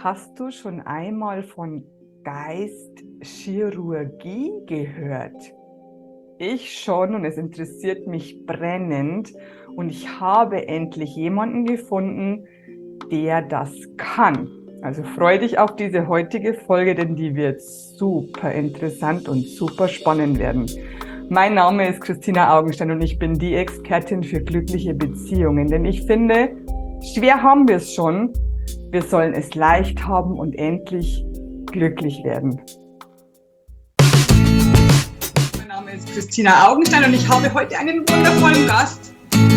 Hast du schon einmal von Geistchirurgie gehört? Ich schon und es interessiert mich brennend und ich habe endlich jemanden gefunden, der das kann. Also freu dich auf diese heutige Folge, denn die wird super interessant und super spannend werden. Mein Name ist Christina Augenstein und ich bin die Expertin für glückliche Beziehungen, denn ich finde, schwer haben wir es schon. Wir sollen es leicht haben und endlich glücklich werden. Mein Name ist Christina Augenstein und ich habe heute einen wundervollen Gast.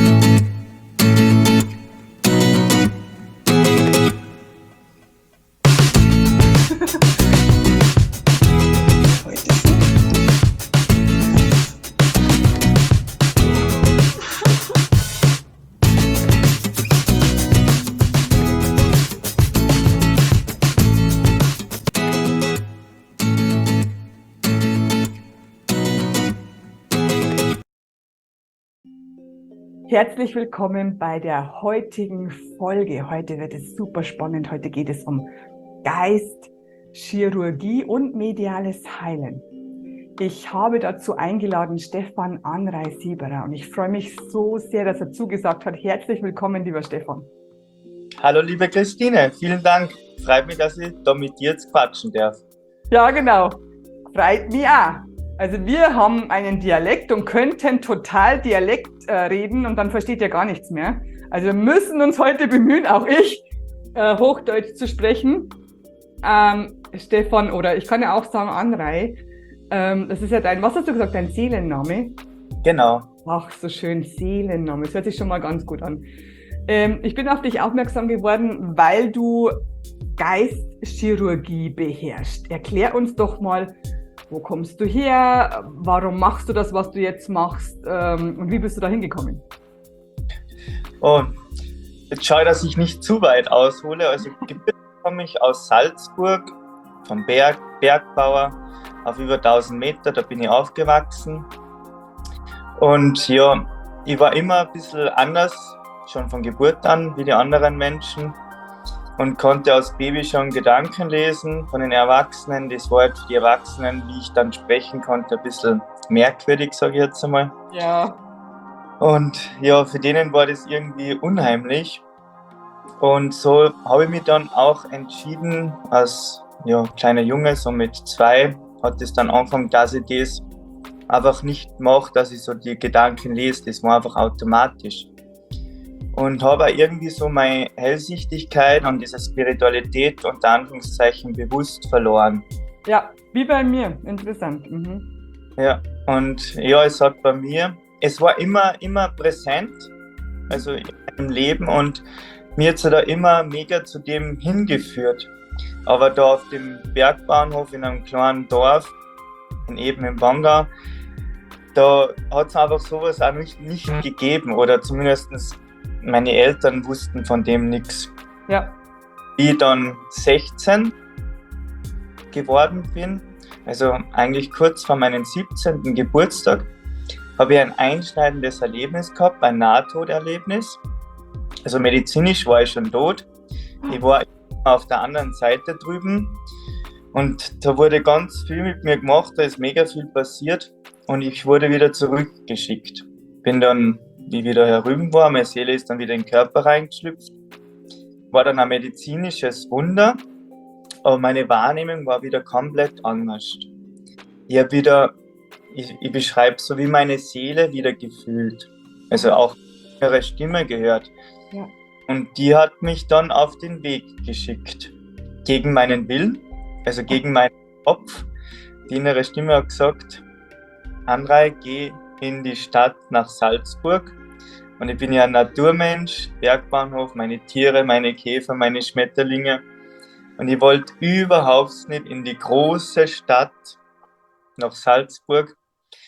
Herzlich willkommen bei der heutigen Folge. Heute wird es super spannend. Heute geht es um Geist, Chirurgie und mediales Heilen. Ich habe dazu eingeladen Stefan Anrei-Sieberer und ich freue mich so sehr, dass er zugesagt hat. Herzlich willkommen, lieber Stefan. Hallo liebe Christine, vielen Dank. Freut mich, dass ich da mit dir jetzt quatschen darf. Ja, genau. Freut mich auch. Also wir haben einen Dialekt und könnten total Dialekt reden und dann versteht ihr gar nichts mehr. Also wir müssen uns heute bemühen, auch ich, Hochdeutsch zu sprechen. Stefan, oder ich kann ja auch sagen Anrei, das ist ja was hast du gesagt, dein Seelenname? Genau. Ach, so schön, Seelenname, das hört sich schon mal ganz gut an. Ich bin auf dich aufmerksam geworden, weil du Geistchirurgie beherrschst. Erklär uns doch mal, wo kommst du her? Warum machst du das, was du jetzt machst? Und wie bist du da hingekommen? Und jetzt schaue ich, dass ich nicht zu weit aushole. Also gebürtig komme ich aus Salzburg, vom Bergbauer auf über 1000 Meter, da bin ich aufgewachsen. Und ja, ich war immer ein bisschen anders, schon von Geburt an, wie die anderen Menschen. Und konnte als Baby schon Gedanken lesen von den Erwachsenen. Das war halt für die Erwachsenen, wie ich dann sprechen konnte, ein bisschen merkwürdig, sage ich jetzt einmal. Ja. Und ja, für denen war das irgendwie unheimlich. Und so habe ich mich dann auch entschieden, als kleiner Junge, so mit 2, hat es dann angefangen, dass ich das einfach nicht mache, dass ich so die Gedanken lese. Das war einfach automatisch. Und habe auch irgendwie so meine Hellsichtigkeit und diese Spiritualität unter Anführungszeichen bewusst verloren. Ja, wie bei mir. Interessant. Ja, und ja, es hat bei mir, es war immer präsent, also in meinem Leben, und mir hat es da immer mega zu dem hingeführt. Aber da auf dem Bergbahnhof in einem kleinen Dorf, eben im Wangau, da hat es einfach sowas auch nicht gegeben, oder zumindest meine Eltern wussten von dem nichts. Ja. Wie ich dann 16 geworden bin, also eigentlich kurz vor meinem 17. Geburtstag, habe ich ein einschneidendes Erlebnis gehabt, ein Nahtoderlebnis. Also medizinisch war ich schon tot. Ich war auf der anderen Seite drüben und da wurde ganz viel mit mir gemacht, da ist mega viel passiert und ich wurde wieder zurückgeschickt. Bin dann, wie ich wieder herüben war, meine Seele ist dann wieder in den Körper reingeschlüpft. War dann ein medizinisches Wunder, aber meine Wahrnehmung war wieder komplett anders. Ich habe wieder, ich beschreibe so wie meine Seele wieder gefühlt. Also auch ihre Stimme gehört. Ja. Und die hat mich dann auf den Weg geschickt. Gegen meinen Willen, also gegen meinen Kopf. Die innere Stimme hat gesagt, Anrei, geh in die Stadt nach Salzburg. Und ich bin ja ein Naturmensch, Bergbahnhof, meine Tiere, meine Käfer, meine Schmetterlinge. Und ich wollte überhaupt nicht in die große Stadt nach Salzburg,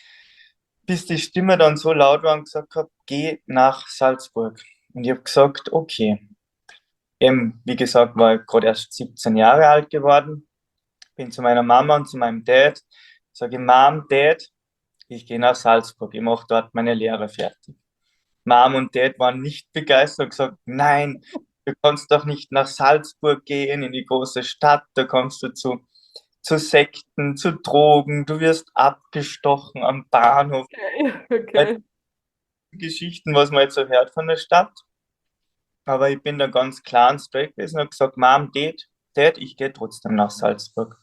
bis die Stimme dann so laut war und gesagt hat, geh nach Salzburg. Und ich habe gesagt, okay. Eben, wie gesagt, war ich gerade erst 17 Jahre alt geworden. Bin zu meiner Mama und zu meinem Dad. Sage, Mom, Dad, ich gehe nach Salzburg, ich mache dort meine Lehre fertig. Mom und Dad waren nicht begeistert und gesagt, nein, Du kannst doch nicht nach Salzburg gehen, in die große Stadt, da kommst du zu Sekten, zu Drogen, du wirst abgestochen am Bahnhof. Okay. Geschichten, was man jetzt so hört von der Stadt. Aber ich bin da ganz klar und straight gewesen und habe gesagt, Mom, Dad, ich gehe trotzdem nach Salzburg.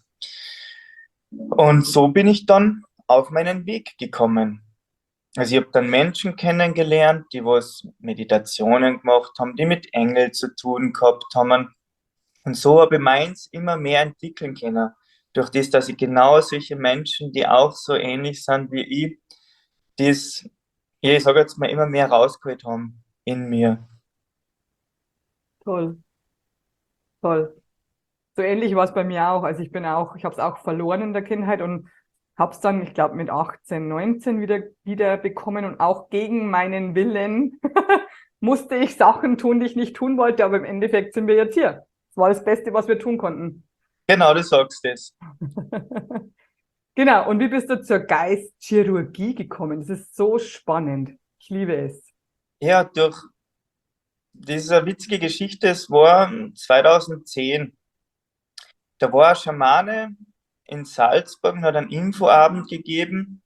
Und so bin ich dann auf meinen Weg gekommen. Also ich habe dann Menschen kennengelernt, die was Meditationen gemacht haben, die mit Engeln zu tun gehabt haben. Und so habe ich meins immer mehr entwickeln können. Durch das, dass ich genau solche Menschen, die auch so ähnlich sind wie ich, das, ja, ich sage jetzt mal, immer mehr rausgeholt haben in mir. Toll, toll. So ähnlich war es bei mir auch. Also ich habe es auch verloren in der Kindheit und habe es dann, ich glaube, mit 18, 19 wieder bekommen und auch gegen meinen Willen musste ich Sachen tun, die ich nicht tun wollte, aber im Endeffekt sind wir jetzt hier. Das war das Beste, was wir tun konnten. Genau, du sagst es. Genau. Und wie bist du zur Geistchirurgie gekommen? Das ist so spannend. Ich liebe es. Ja, das ist eine witzige Geschichte. Es war 2010. Da war ein Schamane in Salzburg und hat einen Infoabend gegeben.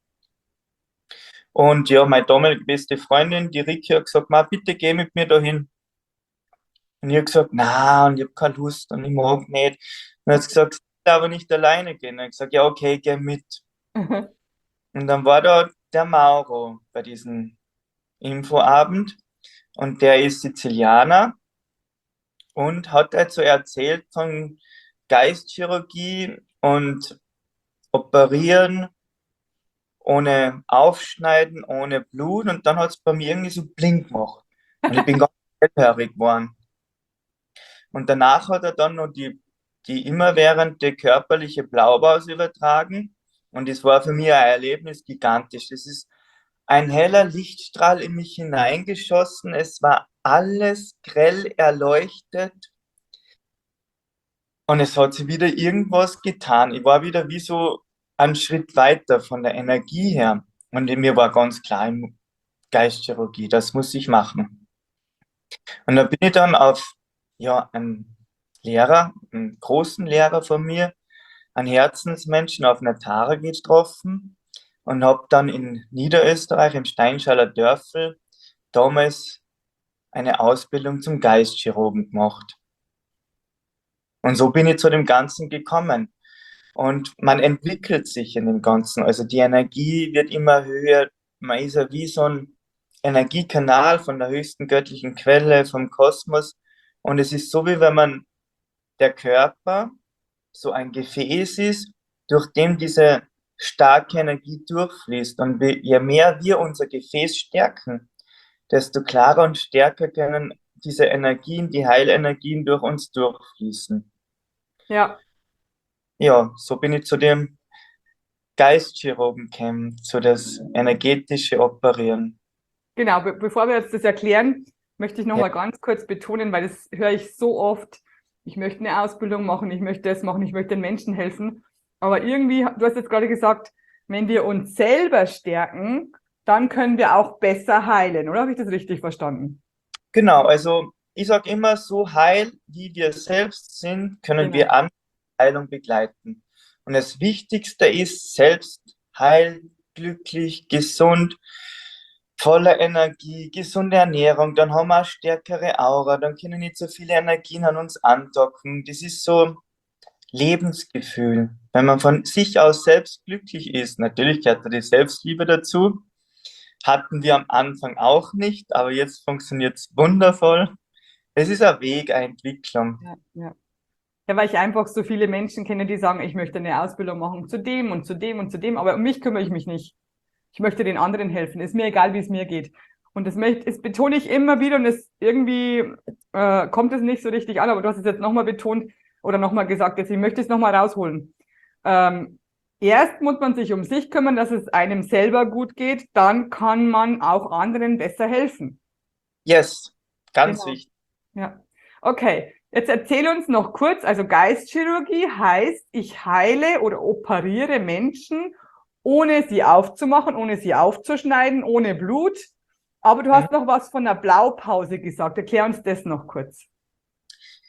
Und ja, meine damalige beste Freundin, die Riki, hat gesagt, Ma, bitte geh mit mir dahin. Und ich habe gesagt, na, und ich habe keine Lust und ich mag nicht. Und er hat gesagt, ich will aber nicht alleine gehen. Und ich habe gesagt, ja, okay, geh mit. Und dann war da der Mauro bei diesem Infoabend und der ist Sizilianer und hat dazu erzählt von Geistchirurgie und Operieren ohne Aufschneiden, ohne Blut und dann hat es bei mir irgendwie so blink gemacht. Und ich bin ganz hellhörig geworden. Und danach hat er dann noch die immerwährende körperliche Blaupause übertragen. Und das war für mich ein Erlebnis gigantisch. Das ist ein heller Lichtstrahl in mich hineingeschossen. Es war alles grell erleuchtet. Und es hat sich wieder irgendwas getan. Ich war wieder wie so einen Schritt weiter von der Energie her. Und mir war ganz klar, Geistchirurgie, das muss ich machen. Und da bin ich dann auf ja, einen Lehrer, einen großen Lehrer von mir, einen Herzensmenschen auf einer Tara getroffen und habe dann in Niederösterreich, im Steinschaler Dörfel, damals eine Ausbildung zum Geistchirurgen gemacht. Und so bin ich zu dem Ganzen gekommen. Und man entwickelt sich in dem Ganzen. Also die Energie wird immer höher. Man ist ja wie so ein Energiekanal von der höchsten göttlichen Quelle, vom Kosmos. Und es ist so, wie wenn man der Körper so ein Gefäß ist, durch dem diese starke Energie durchfließt. Und je mehr wir unser Gefäß stärken, desto klarer und stärker können diese Energien, die Heilenergien durch uns durchfließen. Ja, Ja, so bin ich zu dem Geistchirurgen gekommen, zu das energetische Operieren. genau. Bevor wir jetzt das erklären, möchte ich noch Ja, mal ganz kurz betonen, weil das höre ich so oft. Ich möchte eine Ausbildung machen, ich möchte das machen, ich möchte den Menschen helfen. Aber irgendwie, du hast jetzt gerade gesagt, wenn wir uns selber stärken, dann können wir auch besser heilen, oder habe ich das richtig verstanden? genau, also ich sage immer, so heil wie wir selbst sind, können Genau. wir andere Heilung begleiten. Und das Wichtigste ist, selbst heil, glücklich, gesund, voller Energie, gesunde Ernährung, dann haben wir eine stärkere Aura, dann können nicht so viele Energien an uns andocken. Das ist so Lebensgefühl. Wenn man von sich aus selbst glücklich ist, natürlich gehört da die Selbstliebe dazu, hatten wir am Anfang auch nicht, aber jetzt funktioniert es wundervoll. Es ist ein Weg, eine Entwicklung. Ja, ja. Ja, weil ich einfach so viele Menschen kenne, die sagen, ich möchte eine Ausbildung machen zu dem und zu dem und zu dem, aber um mich kümmere ich mich nicht. Ich möchte den anderen helfen. Ist mir egal, wie es mir geht. Und das betone ich immer wieder und es irgendwie kommt es nicht so richtig an, aber du hast es jetzt nochmal betont oder nochmal gesagt, jetzt ich möchte es nochmal rausholen. Erst muss man sich um sich kümmern, dass es einem selber gut geht, dann kann man auch anderen besser helfen. Yes, ganz Genau. wichtig. Ja. Okay, jetzt erzähl uns noch kurz, also Geistchirurgie heißt, ich heile oder operiere Menschen, ohne sie aufzumachen, ohne sie aufzuschneiden, ohne Blut. Aber du Mhm. hast noch was von der Blaupause gesagt. Erklär uns das noch kurz.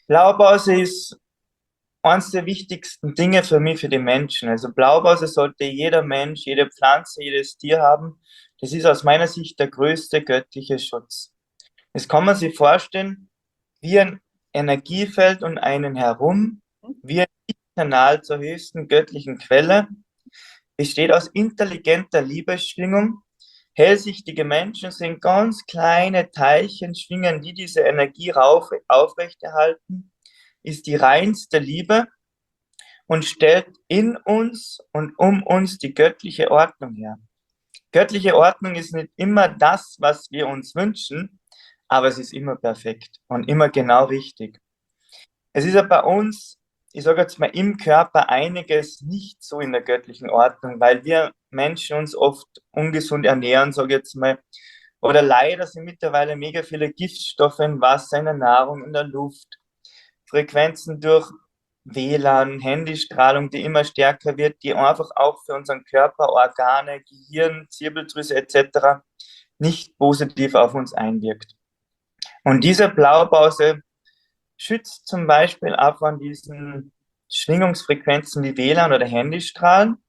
Blaupause ist eines der wichtigsten Dinge für mich, für die Menschen. Also Blaupause sollte jeder Mensch, jede Pflanze, jedes Tier haben. Das ist aus meiner Sicht der größte göttliche Schutz. Das kann man sich vorstellen wie ein Energiefeld um einen herum, wie ein Kanal zur höchsten göttlichen Quelle, besteht aus intelligenter Liebesschwingung. Hellsichtige Menschen sind ganz kleine Teilchen, schwingen, die diese Energie aufrechterhalten, ist die reinste Liebe und stellt in uns und um uns die göttliche Ordnung her. Göttliche Ordnung ist nicht immer das, was wir uns wünschen, aber es ist immer perfekt und immer genau richtig. Es ist ja bei uns, ich sage jetzt mal, im Körper einiges nicht so in der göttlichen Ordnung, weil wir Menschen uns oft ungesund ernähren, sage ich jetzt mal. Oder leider sind mittlerweile mega viele Giftstoffe im Wasser, in der Nahrung, in der Luft. Frequenzen durch WLAN, Handystrahlung, die immer stärker wird, die einfach auch für unseren Körper, Organe, Gehirn, Zirbeldrüse etc. nicht positiv auf uns einwirkt. Und diese Blaupause schützt zum Beispiel auch von diesen Schwingungsfrequenzen wie WLAN oder Handystrahlen,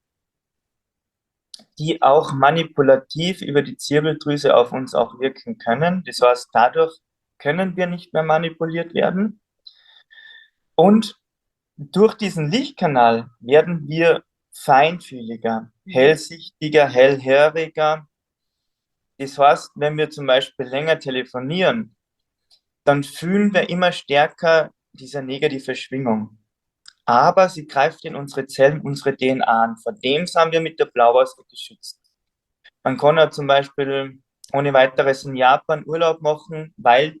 die auch manipulativ über die Zirbeldrüse auf uns auch wirken können. Das heißt, dadurch können wir nicht mehr manipuliert werden. Und durch diesen Lichtkanal werden wir feinfühliger, hellsichtiger, hellhöriger. Das heißt, wenn wir zum Beispiel länger telefonieren, dann fühlen wir immer stärker diese negative Schwingung. Aber sie greift in unsere Zellen, unsere DNA an. Vor dem sind wir mit der Blauwurst geschützt. Man kann ja zum Beispiel ohne weiteres in Japan Urlaub machen, weil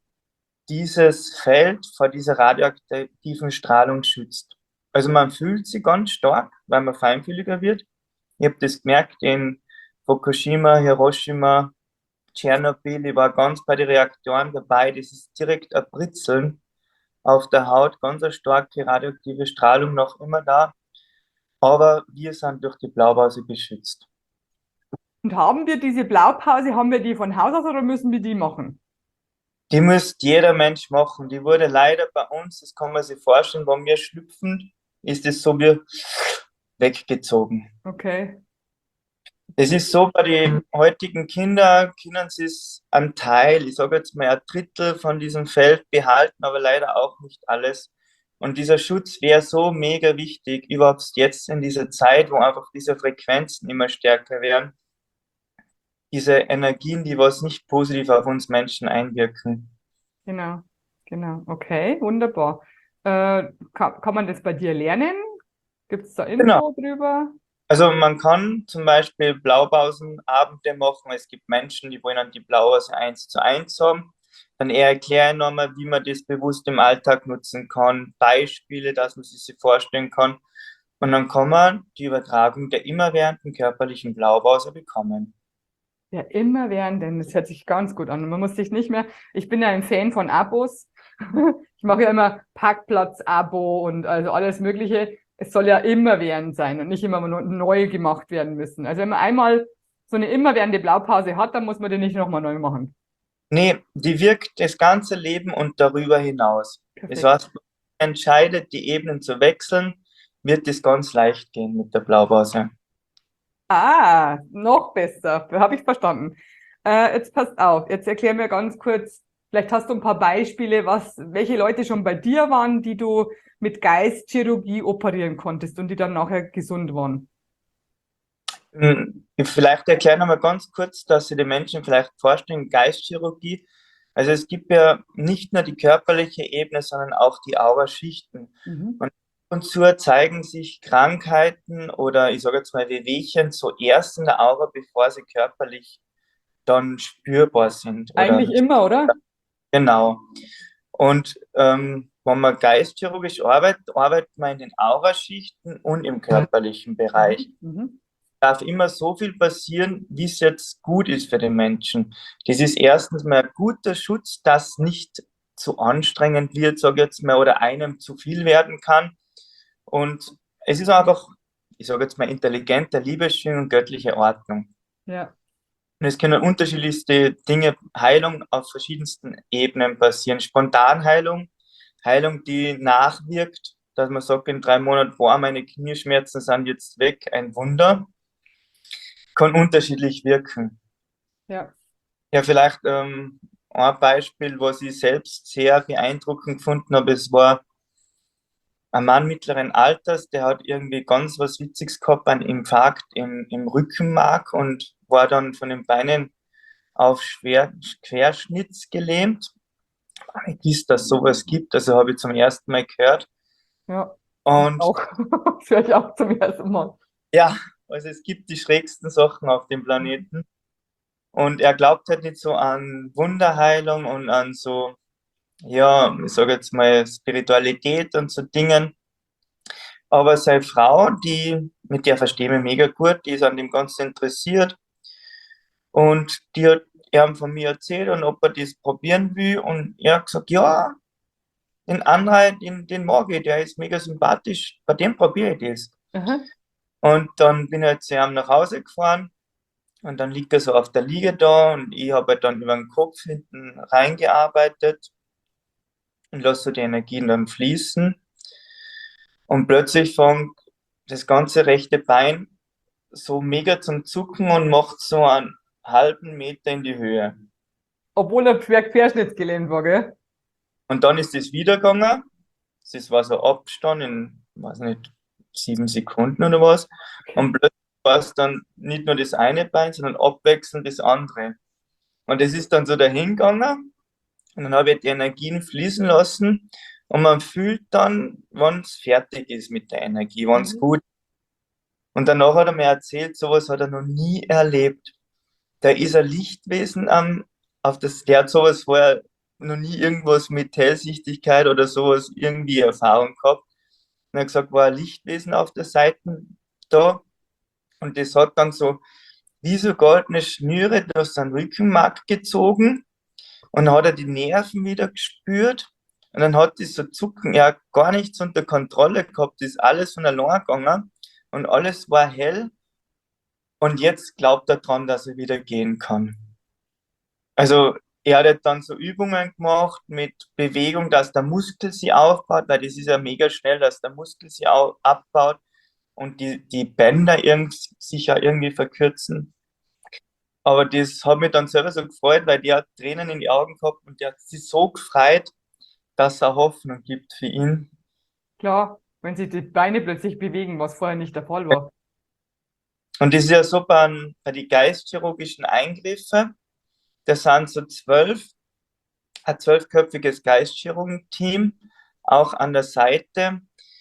dieses Feld vor dieser radioaktiven Strahlung schützt. Also man fühlt sie ganz stark, weil man feinfühliger wird. Ich habe das gemerkt in Fukushima, Hiroshima, Tschernobyl. Ich war ganz bei den Reaktoren dabei. Das ist direkt ein Britzeln auf der Haut, ganz eine starke radioaktive Strahlung noch immer da. Aber wir sind durch die Blaupause geschützt. Und haben wir diese Blaupause, haben wir die von Haus aus oder müssen wir die machen? Die müsste jeder Mensch machen. Die wurde leider bei uns, das kann man sich vorstellen, wenn wir schlüpfen, ist es so wie weggezogen. Okay. Das ist so, bei den heutigen Kindern können sie es einen Teil, ich sage jetzt mal ein Drittel von diesem Feld behalten, aber leider auch nicht alles. Und dieser Schutz wäre so mega wichtig, überhaupt jetzt in dieser Zeit, wo einfach diese Frequenzen immer stärker werden, diese Energien, die was nicht positiv auf uns Menschen einwirken. Genau, genau. Okay, wunderbar. Kann man das bei dir lernen? Gibt es da Genau. Info drüber? Also man kann zum Beispiel Blaupausenabende machen. Es gibt Menschen, die wollen dann die Blaupause 1:1 haben. Dann eher erklären nochmal, wie man das bewusst im Alltag nutzen kann, Beispiele, dass man sich vorstellen kann. Und dann kann man die Übertragung der immerwährenden körperlichen Blaupause bekommen. Ja, immer während, das hört sich ganz gut an. Man muss sich nicht mehr, ich bin ja ein Fan von Abos. Ich mache ja immer Parkplatz-Abo und also alles Mögliche. Es soll ja immerwährend sein und nicht immer neu gemacht werden müssen. Also wenn man einmal so eine immerwährende Blaupause hat, dann muss man die nicht nochmal neu machen. Nee, die wirkt das ganze Leben und darüber hinaus. Das Perfekt. heißt, wenn man entscheidet, die Ebenen zu wechseln, wird es ganz leicht gehen mit der Blaupause. Ah, noch besser. Habe ich verstanden. Jetzt passt auf. Jetzt erklär mir ganz kurz, vielleicht hast du ein paar Beispiele, welche Leute schon bei dir waren, die du mit Geistchirurgie operieren konntest und die dann nachher gesund waren. Vielleicht erkläre noch mal ganz kurz, dass Sie die Menschen vielleicht vorstellen, Geistchirurgie. Also es gibt ja nicht nur die körperliche Ebene, sondern auch die Auraschichten. Mhm. Und ab und zu zeigen sich Krankheiten oder ich sage jetzt mal Wehwehchen zuerst in der Aura, bevor sie körperlich dann spürbar sind. Eigentlich Oder immer, oder? genau. Und wenn man geistchirurgisch arbeitet, arbeitet man in den Auraschichten und im körperlichen Bereich. Mhm. Darf immer so viel passieren, wie es jetzt gut ist für den Menschen. Das ist erstens mal ein guter Schutz, dass nicht zu anstrengend wird, sage ich jetzt mal, oder einem zu viel werden kann. Und es ist einfach, ich sage jetzt mal, intelligente Liebesschwingung und göttliche Ordnung. Ja. Und es können unterschiedlichste Dinge, Heilung auf verschiedensten Ebenen passieren. Spontanheilung Heilung, die nachwirkt, dass man sagt, in 3 Monaten, boah, meine Knieschmerzen sind jetzt weg, ein Wunder, kann unterschiedlich wirken. Ja. Ja, vielleicht ein Beispiel, was ich selbst sehr beeindruckend gefunden habe, es war ein Mann mittleren Alters, der hat irgendwie ganz was Witziges gehabt, einen Infarkt im Rückenmark und war dann von den Beinen auf Querschnitts gelähmt. Ich wusste, dass sowas gibt, also habe ich zum ersten Mal gehört. Ja, Und auch. Das höre ich auch zum ersten Mal. ja, also es gibt die schrägsten Sachen auf dem Planeten. Und er glaubt halt nicht so an Wunderheilung und an so, ja, ich sage jetzt mal Spiritualität und so Dingen. Aber seine Frau, mit der verstehe ich mich mega gut, die ist an dem Ganzen interessiert und die hat ihm von mir erzählt und ob er das probieren will. Und er hat gesagt, ja, den Anhalt, den mag ich, der ist mega sympathisch, bei dem probiere ich das. Aha. Und dann bin ich halt zu ihm nach Hause gefahren und dann liegt er so auf der Liege da und ich habe halt dann über den Kopf hinten reingearbeitet und lasse so die Energien dann fließen. Und plötzlich fängt das ganze rechte Bein so mega zum Zucken und macht so einen halben Meter in die Höhe. Obwohl er querschnittsgelähmt war, gell? Und dann ist es wieder gegangen. Das war so Abstand in, weiß nicht, 7 Sekunden oder was. Und plötzlich war es dann nicht nur das eine Bein, sondern abwechselnd das andere. Und es ist dann so dahin gegangen. Und dann habe ich die Energien fließen lassen. Und man fühlt dann, wann es fertig ist mit der Energie, wann es Mhm. gut ist. Und danach hat er mir erzählt, sowas hat er noch nie erlebt. Da ist ein Lichtwesen der hat sowas vorher noch nie irgendwas mit Hellsichtigkeit oder sowas irgendwie Erfahrung gehabt. Und er hat gesagt, war ein Lichtwesen auf der Seite da und das hat dann so wie so goldene Schnüre durch seinen Rückenmark gezogen und dann hat er die Nerven wieder gespürt und dann hat dieser Zucken, er hat gar nichts unter Kontrolle gehabt, ist alles von allein gegangen und alles war hell und jetzt glaubt er dran, dass er wieder gehen kann. Also er hat dann so Übungen gemacht mit Bewegung, dass der Muskel sie aufbaut, weil das ist ja mega schnell, dass der Muskel sie abbaut und die Bänder sich ja irgendwie verkürzen. Aber das hat mich dann selber so gefreut, weil die hat Tränen in die Augen gehabt und die hat sich so gefreut, dass er Hoffnung gibt für ihn. Klar, wenn sich die Beine plötzlich bewegen, was vorher nicht der Fall war. Und das ist ja so bei den geistchirurgischen Eingriffen, das sind so ein 12-köpfiges Geistchirurgen-Team, auch an der Seite,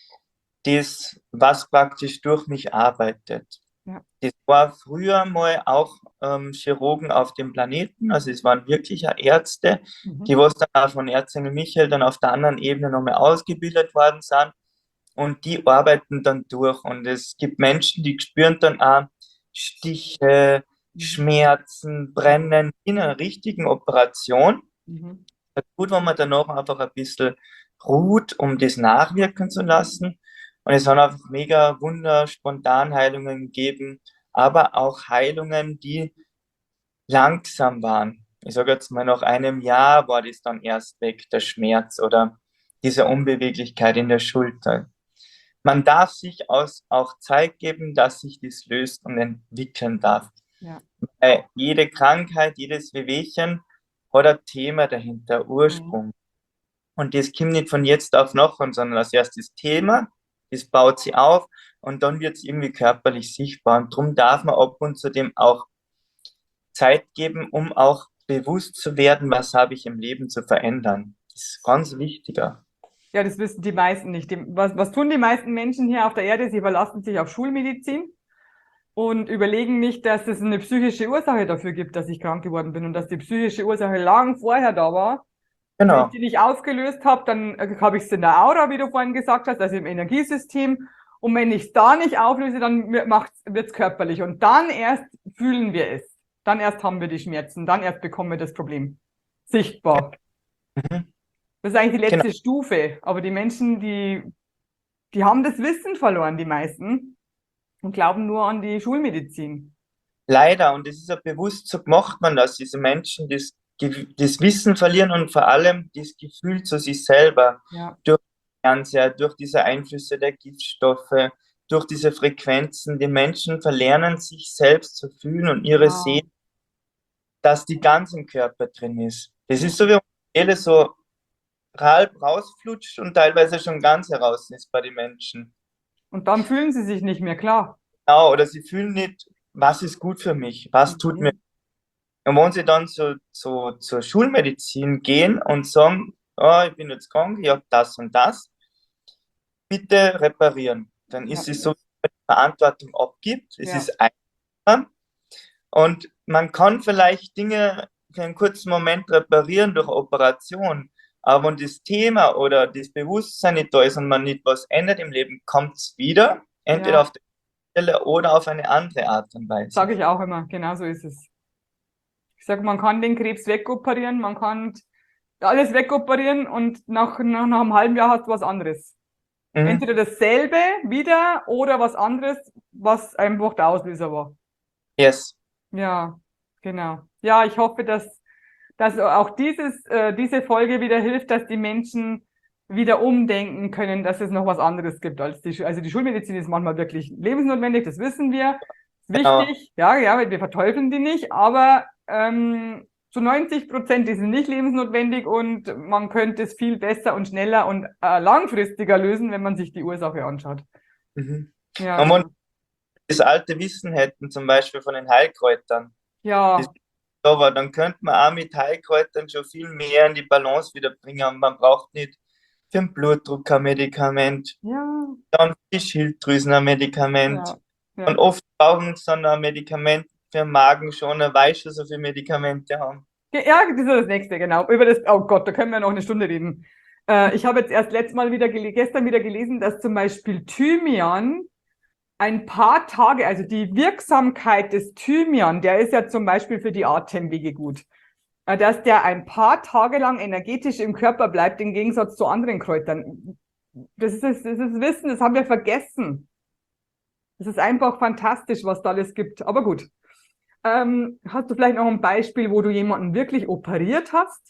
was praktisch durch mich arbeitet. Ja. Das war früher mal auch Chirurgen auf dem Planeten, also es waren wirklich auch Ärzte, die Mhm. was dann auch von Erzengel Michael dann auf der anderen Ebene nochmal ausgebildet worden sind und die arbeiten dann durch und es gibt Menschen, die spüren dann auch Stiche, Mhm. Schmerzen, Brennen in einer richtigen Operation. Mhm. Gut, wenn man danach einfach ein bisschen ruht, um das nachwirken zu lassen. Und es hat einfach mega Wunder, Spontanheilungen gegeben, aber auch Heilungen, die langsam waren. Ich sage jetzt mal, nach einem Jahr war das dann erst weg, der Schmerz oder diese Unbeweglichkeit in der Schulter. Man darf sich auch Zeit geben, dass sich das löst und entwickeln darf. Ja. Jede Krankheit, jedes Wehwehchen hat ein Thema dahinter, Mhm. Ursprung. Und das kommt nicht von jetzt auf nachher, sondern als erstes Thema, das baut sie auf und dann wird es irgendwie körperlich sichtbar. Und darum darf man ab und zu dem auch Zeit geben, um auch bewusst zu werden, was habe ich im Leben zu verändern. Das ist ganz wichtiger. Ja, das wissen die meisten nicht. Was tun die meisten Menschen hier auf der Erde? Sie verlassen sich auf Schulmedizin und überlegen nicht, dass es eine psychische Ursache dafür gibt, dass ich krank geworden bin und dass die psychische Ursache lang vorher da war. Und wenn ich Genau. die nicht ausgelöst habe, dann habe ich es in der Aura, wie du vorhin gesagt hast, also im Energiesystem. Und wenn ich es da nicht auflöse, dann wird es körperlich. Und dann erst fühlen wir es. Dann erst haben wir die Schmerzen. Dann erst bekommen wir das Problem sichtbar. Mhm. Das ist eigentlich die Genau. letzte Stufe. Aber die Menschen, die haben das Wissen verloren, die meisten, und glauben nur an die Schulmedizin. Leider, und das ist ja bewusst so gemacht, man, dass diese Menschen das das Wissen verlieren und vor allem das Gefühl zu sich selber Ja. durch den Fernseher, durch diese Einflüsse der Giftstoffe, durch diese Frequenzen. Die Menschen verlernen sich selbst zu fühlen und ihre Seele, Wow. dass die ganz im Körper drin ist. Das Ja. ist so, wie unsere Seele so halb rausflutscht und teilweise schon ganz heraus ist bei den Menschen. Und dann fühlen sie sich nicht mehr klar. Genau, oder sie fühlen nicht, was ist gut für mich, was tut mir. Mhm. Und wenn sie dann zur Schulmedizin gehen und sagen, oh, ich bin jetzt krank, ich habe das und das, bitte reparieren. Dann ist Ja. es so, dass man die Verantwortung abgibt. Es Ja. ist einfach und man kann vielleicht Dinge für einen kurzen Moment reparieren durch Operation. Aber wenn das Thema oder das Bewusstsein nicht da ist und man nicht was ändert im Leben, kommt es wieder, entweder Ja. auf der Stelle oder auf eine andere Art und Weise. Sage ich auch immer. Genau so ist es. Ich sage, man kann den Krebs wegoperieren, man kann alles wegoperieren und nach einem halben Jahr hast du was anderes. Mhm. Entweder dasselbe wieder oder was anderes, was einfach der Auslöser war. Yes. Ja, genau. Ja, ich hoffe, dass auch diese Folge wieder hilft, dass die Menschen wieder umdenken können, dass es noch was anderes gibt als also die Schulmedizin ist manchmal wirklich lebensnotwendig, das wissen wir. Genau. Wichtig, ja, ja, wir verteufeln die nicht, aber zu 90% ist sie nicht lebensnotwendig und man könnte es viel besser und schneller und langfristiger lösen, wenn man sich die Ursache anschaut. Mhm. Ja, Und wenn genau. wir das alte Wissen hätten, zum Beispiel von den Heilkräutern, das Ja, da war, dann könnte man auch mit Heilkräutern schon viel mehr in die Balance wieder bringen. Und man braucht nicht für den Blutdruck ein Medikament, ja, dann für die Schilddrüsen ein Medikament. ja, Und ja. oft brauchen sie dann ein Medikament für den Magen schon, weil sie schon so viele Medikamente haben. Ja, das ist das nächste, genau. Über das, oh Gott, da können wir noch eine Stunde reden. Ich habe jetzt erst gestern wieder gelesen, dass zum Beispiel Thymian ein paar Tage, also die Wirksamkeit des Thymian, der ist ja zum Beispiel für die Atemwege gut, dass der ein paar Tage lang energetisch im Körper bleibt, im Gegensatz zu anderen Kräutern. Das ist Wissen, das haben wir vergessen. Das ist einfach fantastisch, was da alles gibt. Aber gut. Hast du vielleicht noch ein Beispiel, wo du jemanden wirklich operiert hast?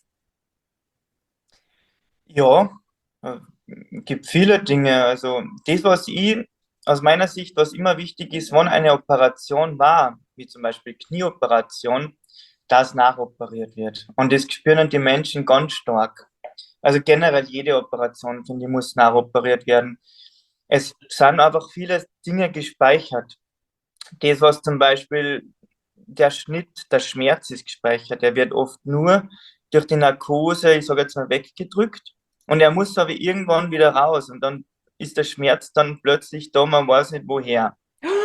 Ja, äh, gibt viele Dinge. Also das, was ich aus meiner Sicht, was immer wichtig ist, wenn eine Operation war, wie zum Beispiel Knieoperation, dass nachoperiert wird. Und das spüren die Menschen ganz stark. Also generell jede Operation, finde ich, muss nachoperiert werden. Es sind einfach viele Dinge gespeichert. Das, was zum Beispiel der Schnitt, der Schmerz ist gespeichert. Der wird oft nur durch die Narkose, ich sage jetzt mal, weggedrückt. Und er muss aber irgendwann wieder raus. Und dann ist der Schmerz dann plötzlich da, man weiß nicht woher.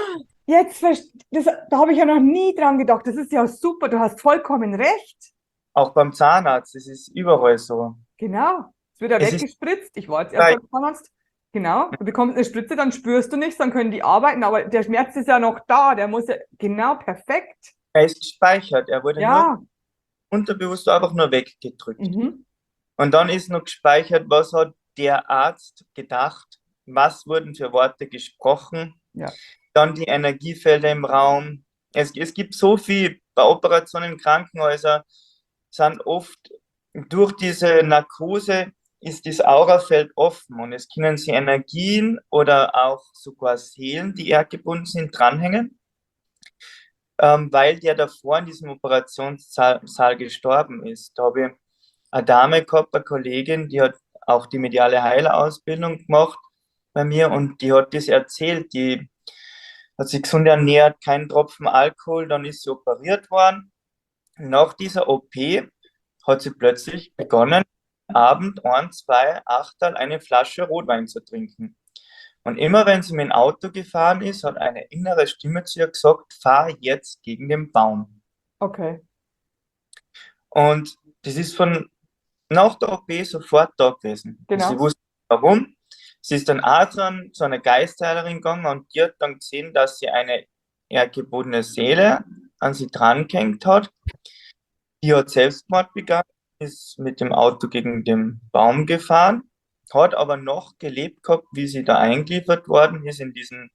Da habe ich ja noch nie dran gedacht. Das ist ja super, du hast vollkommen recht. Auch beim Zahnarzt, das ist überall so. Genau. Es wird ja Es ist weggespritzt. Ich war jetzt erst beim Zahnarzt. Genau. Du bekommst eine Spritze, dann spürst du nichts, dann können die arbeiten, aber der Schmerz ist ja noch da. Der muss ja, genau, perfekt. er ist gespeichert. Er wurde nur Ja. unterbewusst einfach nur weggedrückt. Mhm. Und dann ist noch gespeichert, was hat der Arzt gedacht, was wurden für Worte gesprochen, Ja. dann die Energiefelder im Raum. Es gibt so viel bei Operationen in Krankenhäusern, sind oft durch diese Narkose ist das Aurafeld offen und es können sie Energien oder auch sogar Seelen, die erdgebunden sind, dranhängen, weil der davor in diesem Operationssaal gestorben ist. Da habe ich eine Dame gehabt, eine Kollegin, die hat auch die mediale Heilerausbildung gemacht bei mir und die hat das erzählt. Die hat sich gesund ernährt, keinen Tropfen Alkohol, dann ist sie operiert worden. Nach dieser OP hat sie plötzlich begonnen, am Abend ein, zwei, achtel eine Flasche Rotwein zu trinken. Und immer wenn sie mit dem Auto gefahren ist, hat eine innere Stimme zu ihr gesagt, fahr jetzt gegen den Baum. Okay. Und das ist von nach der OP sofort da gewesen. Und sie Genau. wusste warum. Sie ist dann auch dran zu einer Geistheilerin gegangen und die hat dann gesehen, dass sie eine erdgebundene Seele an sie dran gehängt hat. Die hat Selbstmord begangen, ist mit dem Auto gegen den Baum gefahren, hat aber noch gelebt gehabt, wie sie da eingeliefert worden ist in diesen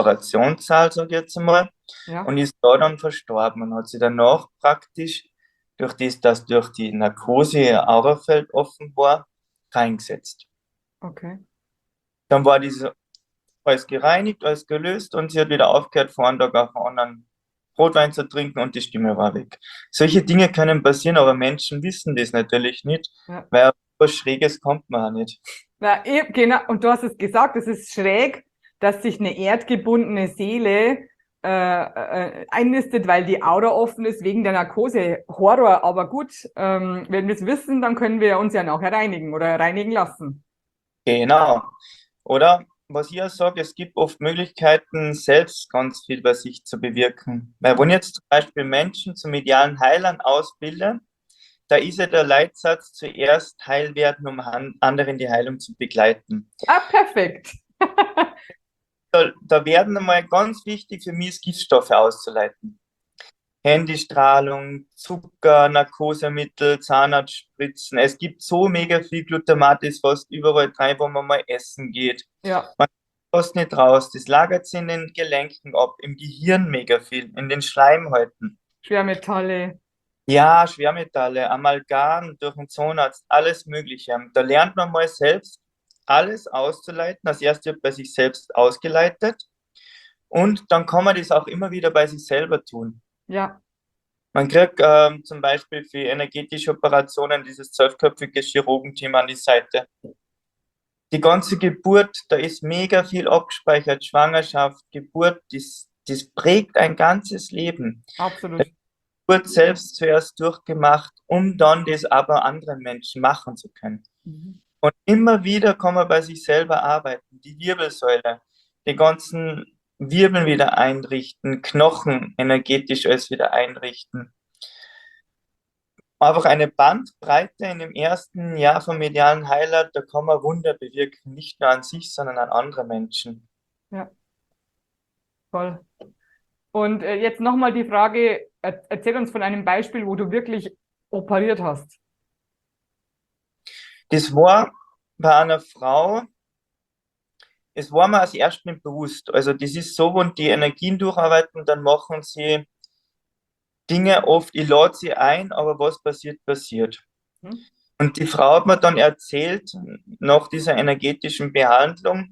Operationssaal, sag ich jetzt einmal, Ja. und ist da dann verstorben und hat sie danach praktisch durch das, dass durch die Narkose ihr Aurafeld offen war, reingesetzt. Okay. Dann war diese alles gereinigt, alles gelöst und sie hat wieder aufgehört, vor einem Tag auf den anderen Rotwein zu trinken und die Stimme war weg. Solche Dinge können passieren, aber Menschen wissen das natürlich nicht, Ja. weil auf was Schräges kommt man auch nicht. Na, genau, und du hast es gesagt, es ist schräg, dass sich eine erdgebundene Seele einnistet, weil die Aura offen ist wegen der Narkose. Horror, aber gut, wenn wir es wissen, dann können wir uns ja nachher reinigen oder reinigen lassen. Genau. Oder was ich auch sage, es gibt oft Möglichkeiten, selbst ganz viel bei sich zu bewirken. Weil wenn ich jetzt zum Beispiel Menschen zu medialen Heilern ausbilde, da ist ja der Leitsatz zuerst heil werden, um andere in die Heilung zu begleiten. Ah, perfekt. Da werden einmal ganz wichtig für mich ist, Giftstoffe auszuleiten. Handystrahlung, Zucker, Narkosemittel, Zahnarztspritzen. Es gibt so mega viel Glutamat, ist fast überall drin, wo man mal essen geht. Ja, Man kommt nicht raus. Das lagert sich in den Gelenken ab, im Gehirn mega viel, in den Schleimhäuten. Schwermetalle. Ja, Schwermetalle, Amalgam durch den Zahnarzt, alles Mögliche. Da lernt man mal selbst alles auszuleiten. Als erstes wird bei sich selbst ausgeleitet und dann kann man das auch immer wieder bei sich selber tun. Ja, Man kriegt zum Beispiel für energetische Operationen dieses 12-köpfige Chirurgenteam an die Seite. Die ganze Geburt, da ist mega viel abgespeichert. Schwangerschaft, Geburt, das prägt ein ganzes Leben. absolut. Geburt selbst zuerst durchgemacht, um dann das aber anderen Menschen machen zu können. Mhm. Und immer wieder kann man bei sich selber arbeiten. Die Wirbelsäule, die ganzen Wirbeln wieder einrichten, Knochen energetisch alles wieder einrichten. Einfach eine Bandbreite in dem ersten Jahr vom medialen Heiler, da kann man Wunder bewirken, nicht nur an sich, sondern an andere Menschen. Ja, toll. Und jetzt nochmal die Frage, erzähl uns von einem Beispiel, wo du wirklich operiert hast. Das war bei einer Frau, es war mir als erstes nicht bewusst. Also das ist so, wenn die Energien durcharbeiten, dann machen sie Dinge oft, ich lade sie ein, aber was passiert, passiert. Hm? Und die Frau hat mir dann erzählt, nach dieser energetischen Behandlung,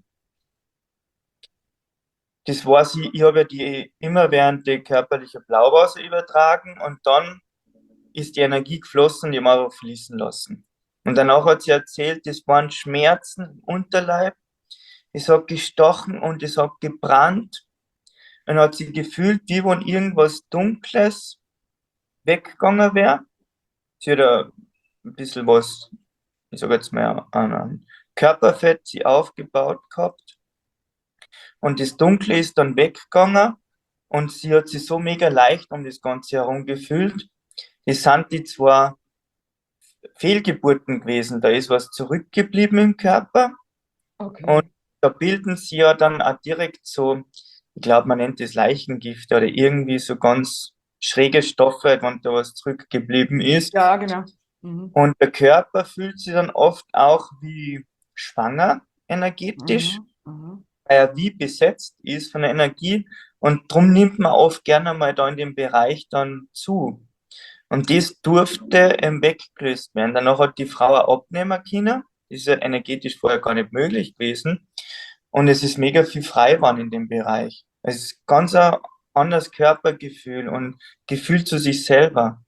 das war sie, ich habe ja die immerwährende körperliche Blaupause übertragen und dann ist die Energie geflossen, die haben wir einfach fließen lassen. Und danach hat sie erzählt, das waren Schmerzen im Unterleib, es hat gestochen und es hat gebrannt. Dann hat sie gefühlt, wie wenn irgendwas Dunkles weggegangen wäre. Sie hat ein bisschen was, ich sage jetzt mal, an Körperfett sie aufgebaut gehabt. Und das Dunkle ist dann weggegangen und sie hat sich so mega leicht um das Ganze herum gefühlt. Es sind die zwar Fehlgeburten gewesen, da ist was zurückgeblieben im Körper und Okay. da bilden sie ja dann auch direkt so, ich glaube, man nennt das Leichengift oder irgendwie so ganz schräge Stoffe, wenn da was zurückgeblieben ist. Ja, genau. Mhm. Und der Körper fühlt sich dann oft auch wie schwanger energetisch, Mhm. Mhm. weil er wie besetzt ist von der Energie und darum nimmt man oft gerne mal da in dem Bereich dann zu. Und das durfte weggelöst werden. Danach hat die Frau ein abnehmen können. Das ist ja energetisch vorher gar nicht möglich gewesen. Und es ist mega viel frei geworden in dem Bereich. Es ist ganz ein anderes Körpergefühl und Gefühl zu sich selber.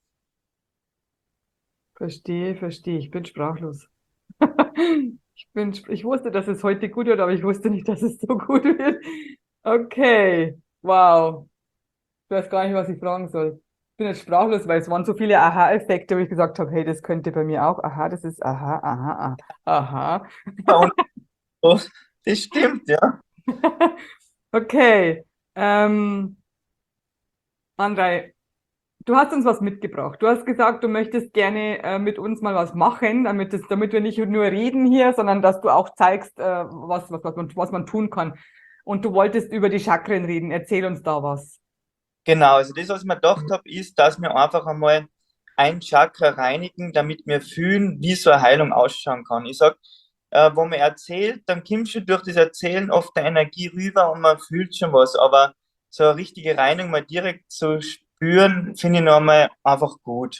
Verstehe, verstehe. Ich bin sprachlos. Ich wusste, dass es heute gut wird, aber ich wusste nicht, dass es so gut wird. Okay, wow. Ich weiß gar nicht, was ich fragen soll. Ich bin jetzt sprachlos, weil es waren so viele Aha-Effekte, wo ich gesagt habe, hey, das könnte bei mir auch. Aha, das ist aha, aha, aha. Und so, das stimmt, ja. Okay. Andrei, du hast uns was mitgebracht. Du hast gesagt, du möchtest gerne mit uns mal was machen, damit wir nicht nur reden hier, sondern dass du auch zeigst, was man tun kann. Und du wolltest über die Chakren reden. Erzähl uns da was. Genau, also das, was ich mir gedacht habe, ist, dass wir einfach einmal ein Chakra reinigen, damit wir fühlen, wie so eine Heilung ausschauen kann. Ich sag, wo man erzählt, dann kommt schon durch das Erzählen oft der Energie rüber und man fühlt schon was, aber so eine richtige Reinigung mal direkt zu spüren, finde ich noch einmal einfach gut.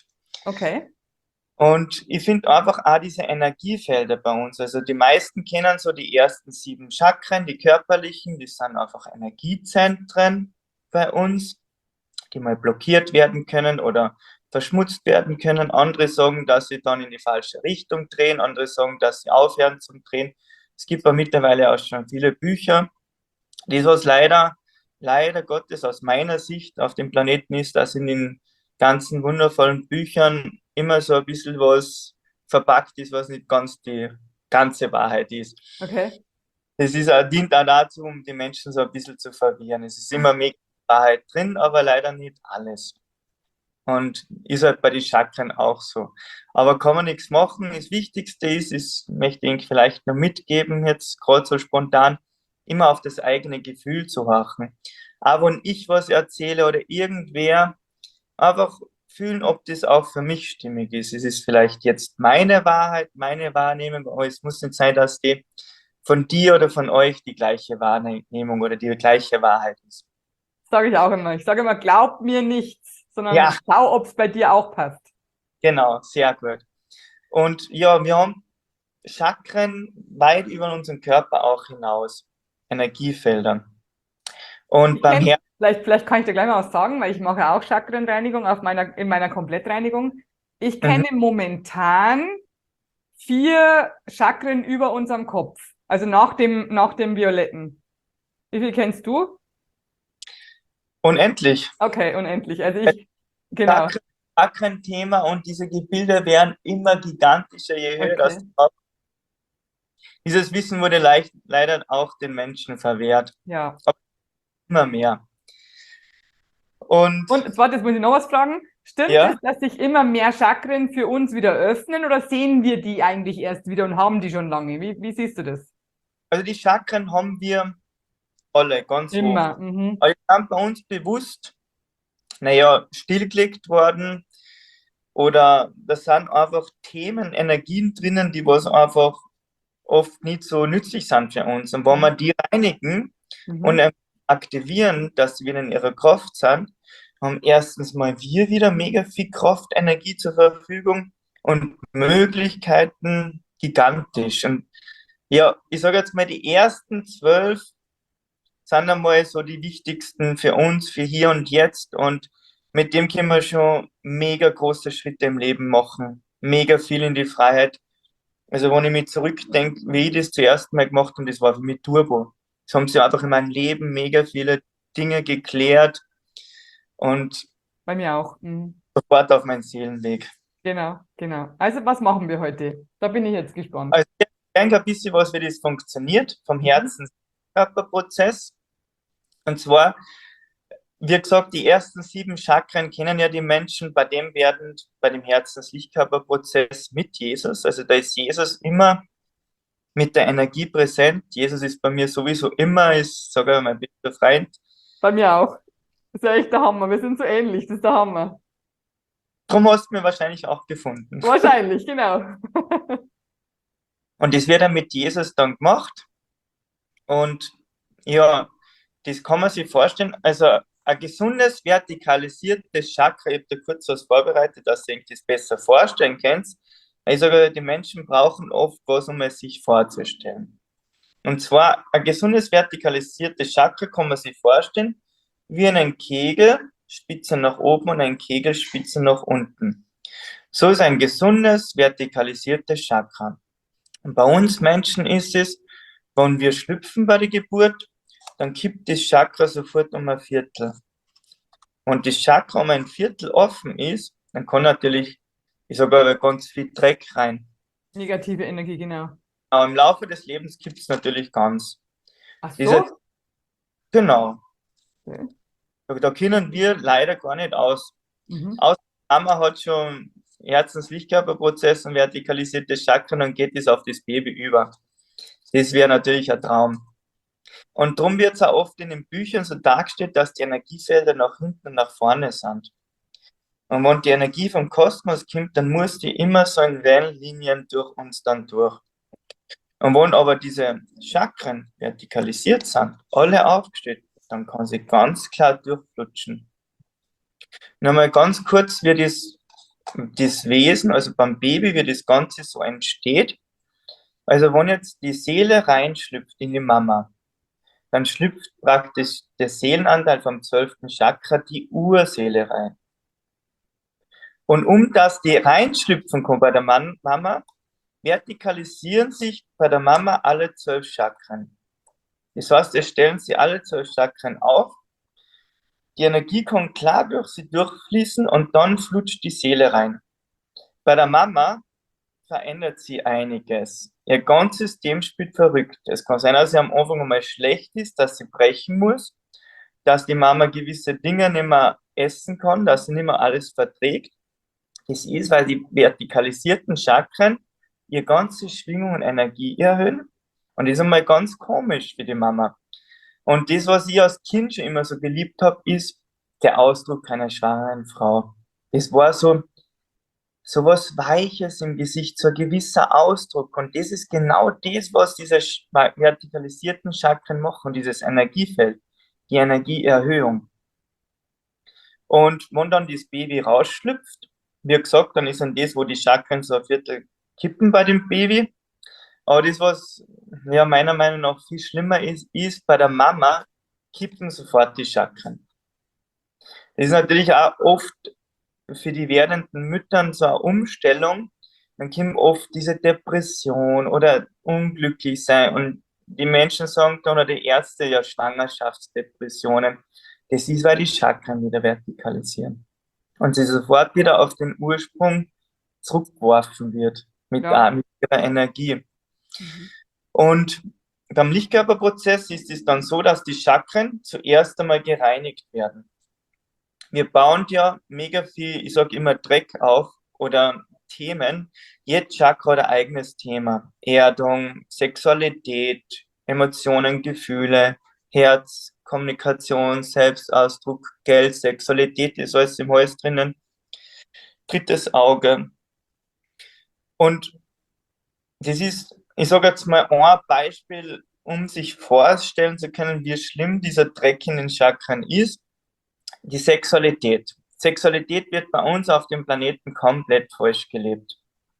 Okay. Und ich finde einfach auch diese Energiefelder bei uns. Also die meisten kennen so die ersten 7 Chakren, die körperlichen, die sind einfach Energiezentren bei uns, die mal blockiert werden können oder verschmutzt werden können. Andere sagen, dass sie dann in die falsche Richtung drehen, andere sagen, dass sie aufhören zum Drehen. Es gibt aber mittlerweile auch schon viele Bücher. Das, was leider Gottes aus meiner Sicht auf dem Planeten ist, dass in den ganzen wundervollen Büchern immer so ein bisschen was verpackt ist, was nicht ganz die ganze Wahrheit ist. Okay. Es ist, dient auch dazu, um die Menschen so ein bisschen zu verwirren. Es ist immer mehr Wahrheit drin, aber leider nicht alles. Und ist halt bei den Chakren auch so. Aber kann man nichts machen. Das Wichtigste ist, möchte ich vielleicht noch mitgeben, jetzt gerade so spontan, immer auf das eigene Gefühl zu horchen. Aber wenn ich was erzähle oder irgendwer, einfach fühlen, ob das auch für mich stimmig ist. Es ist vielleicht jetzt meine Wahrheit, meine Wahrnehmung, aber es muss nicht sein, dass die von dir oder von euch die gleiche Wahrnehmung oder die gleiche Wahrheit ist. Sage ich auch immer. Ich sage immer, glaub mir nichts, sondern Ja, schau, ob es bei dir auch passt. genau, sehr gut. Und ja, wir haben Chakren weit über unseren Körper auch hinaus, Energiefelder. Und Ich beim kenne, Herzen, vielleicht kann ich dir gleich mal was sagen, weil ich mache auch Chakrenreinigung in meiner Komplettreinigung. Ich mhm. kenne momentan 4 Chakren über unserem Kopf. Also nach dem Violetten. Wie viel kennst du? Unendlich. Okay, unendlich. Also Es genau. Chakren, Chakrenthema und diese Gebilde werden immer gigantischer, je höher das Okay. kommt. Dieses Wissen wurde leider auch den Menschen verwehrt. Ja. Aber immer mehr. Und Und jetzt warte, jetzt muss ich noch was fragen. Stimmt es, ja, dass sich immer mehr Chakren für uns wieder öffnen oder sehen wir die eigentlich erst wieder und haben die schon lange? Wie siehst du das? also die Chakren haben wir alle ganz hoch. Immer. Mhm. Aber die sind bei uns bewusst, naja, stillgelegt worden oder da sind einfach Themen, Energien drinnen, die was einfach oft nicht so nützlich sind für uns. Und wenn wir die reinigen und Mhm. aktivieren, dass sie wieder in ihrer Kraft sind, haben erstens mal wir wieder mega viel Kraft, Energie zur Verfügung und Möglichkeiten gigantisch. Und ja, ich sage jetzt mal, die ersten 12 sind einmal so die wichtigsten für uns, für hier und jetzt. Und mit dem können wir schon mega große Schritte im Leben machen. Mega viel in die Freiheit. Also wenn ich mich zurückdenke, wie ich das zuerst mal gemacht habe, das war für mich Turbo. Es haben sich einfach in meinem Leben mega viele Dinge geklärt und Bei mir auch. Mhm. sofort auf meinen Seelenweg. Genau, genau. Also, was machen wir heute? Da bin ich jetzt gespannt. Also ich denke ein bisschen, was wie das funktioniert, vom Mhm. Herzen-Körper-Prozess. Und zwar, wie gesagt, die ersten 7 Chakren kennen ja die Menschen, bei dem Herzens-Lichtkörper-Prozess mit Jesus. Also da ist Jesus immer mit der Energie präsent. Jesus ist bei mir sowieso immer, ist sogar mein bester Freund. Bei mir auch. Das ist ja echt der Hammer. Wir sind so ähnlich. Das ist der Hammer. Darum hast du mir wahrscheinlich auch gefunden. Wahrscheinlich, genau. Und das wird dann mit Jesus dann gemacht. Und ja, das kann man sich vorstellen. Also ein gesundes, vertikalisiertes Chakra, ich habe da kurz was vorbereitet, dass ihr euch das besser vorstellen könnt. Ich sage, die Menschen brauchen oft was, um es sich vorzustellen. Und zwar ein gesundes, vertikalisiertes Chakra kann man sich vorstellen wie einen Kegel, Spitze nach oben und ein Kegel, Spitze nach unten. So ist ein gesundes, vertikalisiertes Chakra. Und bei uns Menschen ist es, wenn wir schlüpfen bei der Geburt, dann kippt das Chakra sofort um ein Viertel. Und das Chakra um ein Viertel offen ist, dann kann natürlich, ich sage aber, ganz viel Dreck rein. Negative Energie, genau. Aber im Laufe des Lebens kippt es natürlich ganz. Ach Diese, so? genau, Okay. da können wir leider gar nicht aus. Mhm. Außer Mama hat schon Herzens-Lichtkörperprozess und vertikalisiertes Chakra, dann geht es auf das Baby über. Das wäre natürlich ein Traum. Und darum wird es auch oft in den Büchern so dargestellt, dass die Energiefelder nach hinten und nach vorne sind. Und wenn die Energie vom Kosmos kommt, dann muss die immer so in Wellenlinien durch uns dann durch. Und wenn aber diese Chakren vertikalisiert sind, alle aufgestellt, dann kann sie ganz klar durchflutschen. Nochmal ganz kurz, wie das das Wesen, also beim Baby, wie das Ganze so entsteht. Also wenn jetzt die Seele reinschlüpft in die Mama, dann schlüpft praktisch der Seelenanteil vom 12. Chakra, die Urseele rein. Und um dass die reinschlüpfen kann bei der Mama, vertikalisieren sich bei der Mama alle 12 Chakren. Das heißt, es stellen sie alle 12 Chakren auf, die Energie kann klar durch sie durchfließen und dann flutscht die Seele rein. Bei der Mama verändert sie einiges. Ihr ganzes System spielt verrückt. Es kann sein, dass sie am Anfang einmal schlecht ist, dass sie brechen muss, dass die Mama gewisse Dinge nicht mehr essen kann, dass sie nicht mehr alles verträgt. Das ist, weil die vertikalisierten Chakren ihr ganze Schwingung und Energie erhöhen. Und das ist einmal ganz komisch für die Mama. Und das, was ich als Kind schon immer so geliebt habe, ist der Ausdruck einer schwangeren Frau. Es war so was Weiches im Gesicht, so ein gewisser Ausdruck. Und das ist genau das, was diese vertikalisierten Chakren machen, dieses Energiefeld, die Energieerhöhung. Und wenn dann das Baby rausschlüpft, wie gesagt, dann ist dann das, wo die Chakren so ein Viertel kippen bei dem Baby. Aber das, was ja meiner Meinung nach viel schlimmer ist bei der Mama kippen sofort die Chakren. Das ist natürlich auch oft für die werdenden Müttern so eine Umstellung. Dann kommt oft diese Depression oder unglücklich sein. Und die Menschen sagen dann, oder die Ärzte, ja, Schwangerschaftsdepressionen. Das ist, weil die Chakren wieder vertikalisieren. Und sie sofort wieder auf den Ursprung zurückgeworfen wird mit ihrer Energie. Und beim Lichtkörperprozess ist es dann so, dass die Chakren zuerst einmal gereinigt werden. Wir bauen ja mega viel, ich sage immer Dreck auf oder Themen. Jedes Chakra hat ein eigenes Thema. Erdung, Sexualität, Emotionen, Gefühle, Herz, Kommunikation, Selbstausdruck, Geld, Sexualität, ist alles im Hals drinnen. Drittes Auge. Und das ist, ich sage jetzt mal ein Beispiel, um sich vorstellen zu können, wie schlimm dieser Dreck in den Chakren ist. Die Sexualität. Sexualität wird bei uns auf dem Planeten komplett falsch gelebt.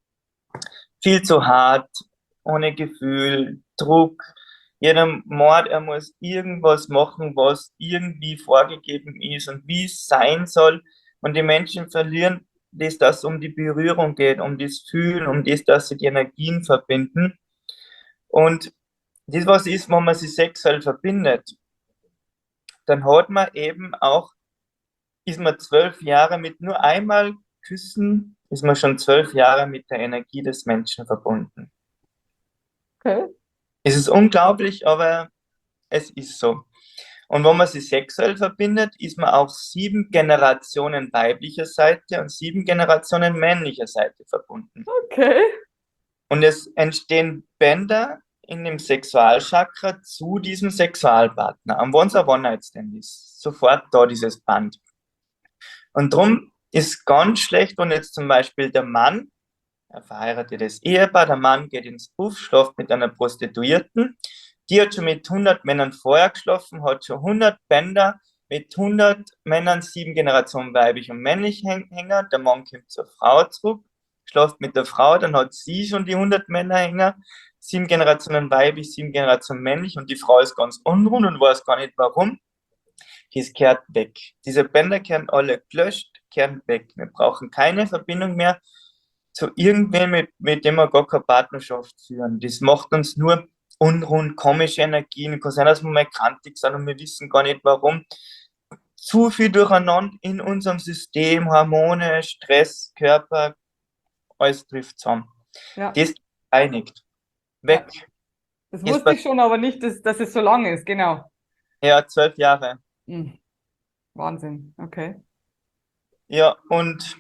Viel zu hart, ohne Gefühl, Druck. Jeder Mord, er muss irgendwas machen, was irgendwie vorgegeben ist und wie es sein soll. Und die Menschen verlieren das, dass es um die Berührung geht, um das Fühlen, um das, dass sie die Energien verbinden. Und das, was ist, wenn man sich sexuell verbindet, dann hat man eben auch, ist man 12 Jahre mit nur einmal Küssen, ist man schon 12 Jahre mit der Energie des Menschen verbunden. Okay. Es ist unglaublich, aber es ist so. Und wenn man sich sexuell verbindet, ist man auch 7 Generationen weiblicher Seite und 7 Generationen männlicher Seite verbunden. Okay. Und es entstehen Bänder in dem Sexualchakra zu diesem Sexualpartner. Und wenn es ein One-Night-Stand ist, sofort da dieses Band. Und darum ist ganz schlecht, wenn jetzt zum Beispiel der Mann, ein verheiratetes Ehepaar, der Mann geht ins Puff, schläft mit einer Prostituierten, die hat schon mit 100 Männern vorher geschlafen, hat schon 100 Bänder, mit 100 Männern 7 Generationen weiblich und männlich Hänger, der Mann kommt zur Frau zurück, schläft mit der Frau, dann hat sie schon die 100 Männer Hänger, 7 Generationen weiblich, 7 Generationen männlich und die Frau ist ganz unruhig und weiß gar nicht warum. Das kehrt weg. Diese Bänder kehren alle gelöscht, kehren weg. Wir brauchen keine Verbindung mehr zu irgendwem, mit dem wir gar keine Partnerschaft führen. Das macht uns nur unruhig, komische Energien. Kann sein, dass wir mal krantig sind und wir wissen gar nicht warum. Zu viel durcheinander in unserem System, Hormone, Stress, Körper, alles trifft zusammen. Ja. Das reinigt. Weg. Ja. Das wusste ich schon, aber nicht, dass es so lang ist, genau. Ja, 12 Jahre. Wahnsinn, okay. Ja, und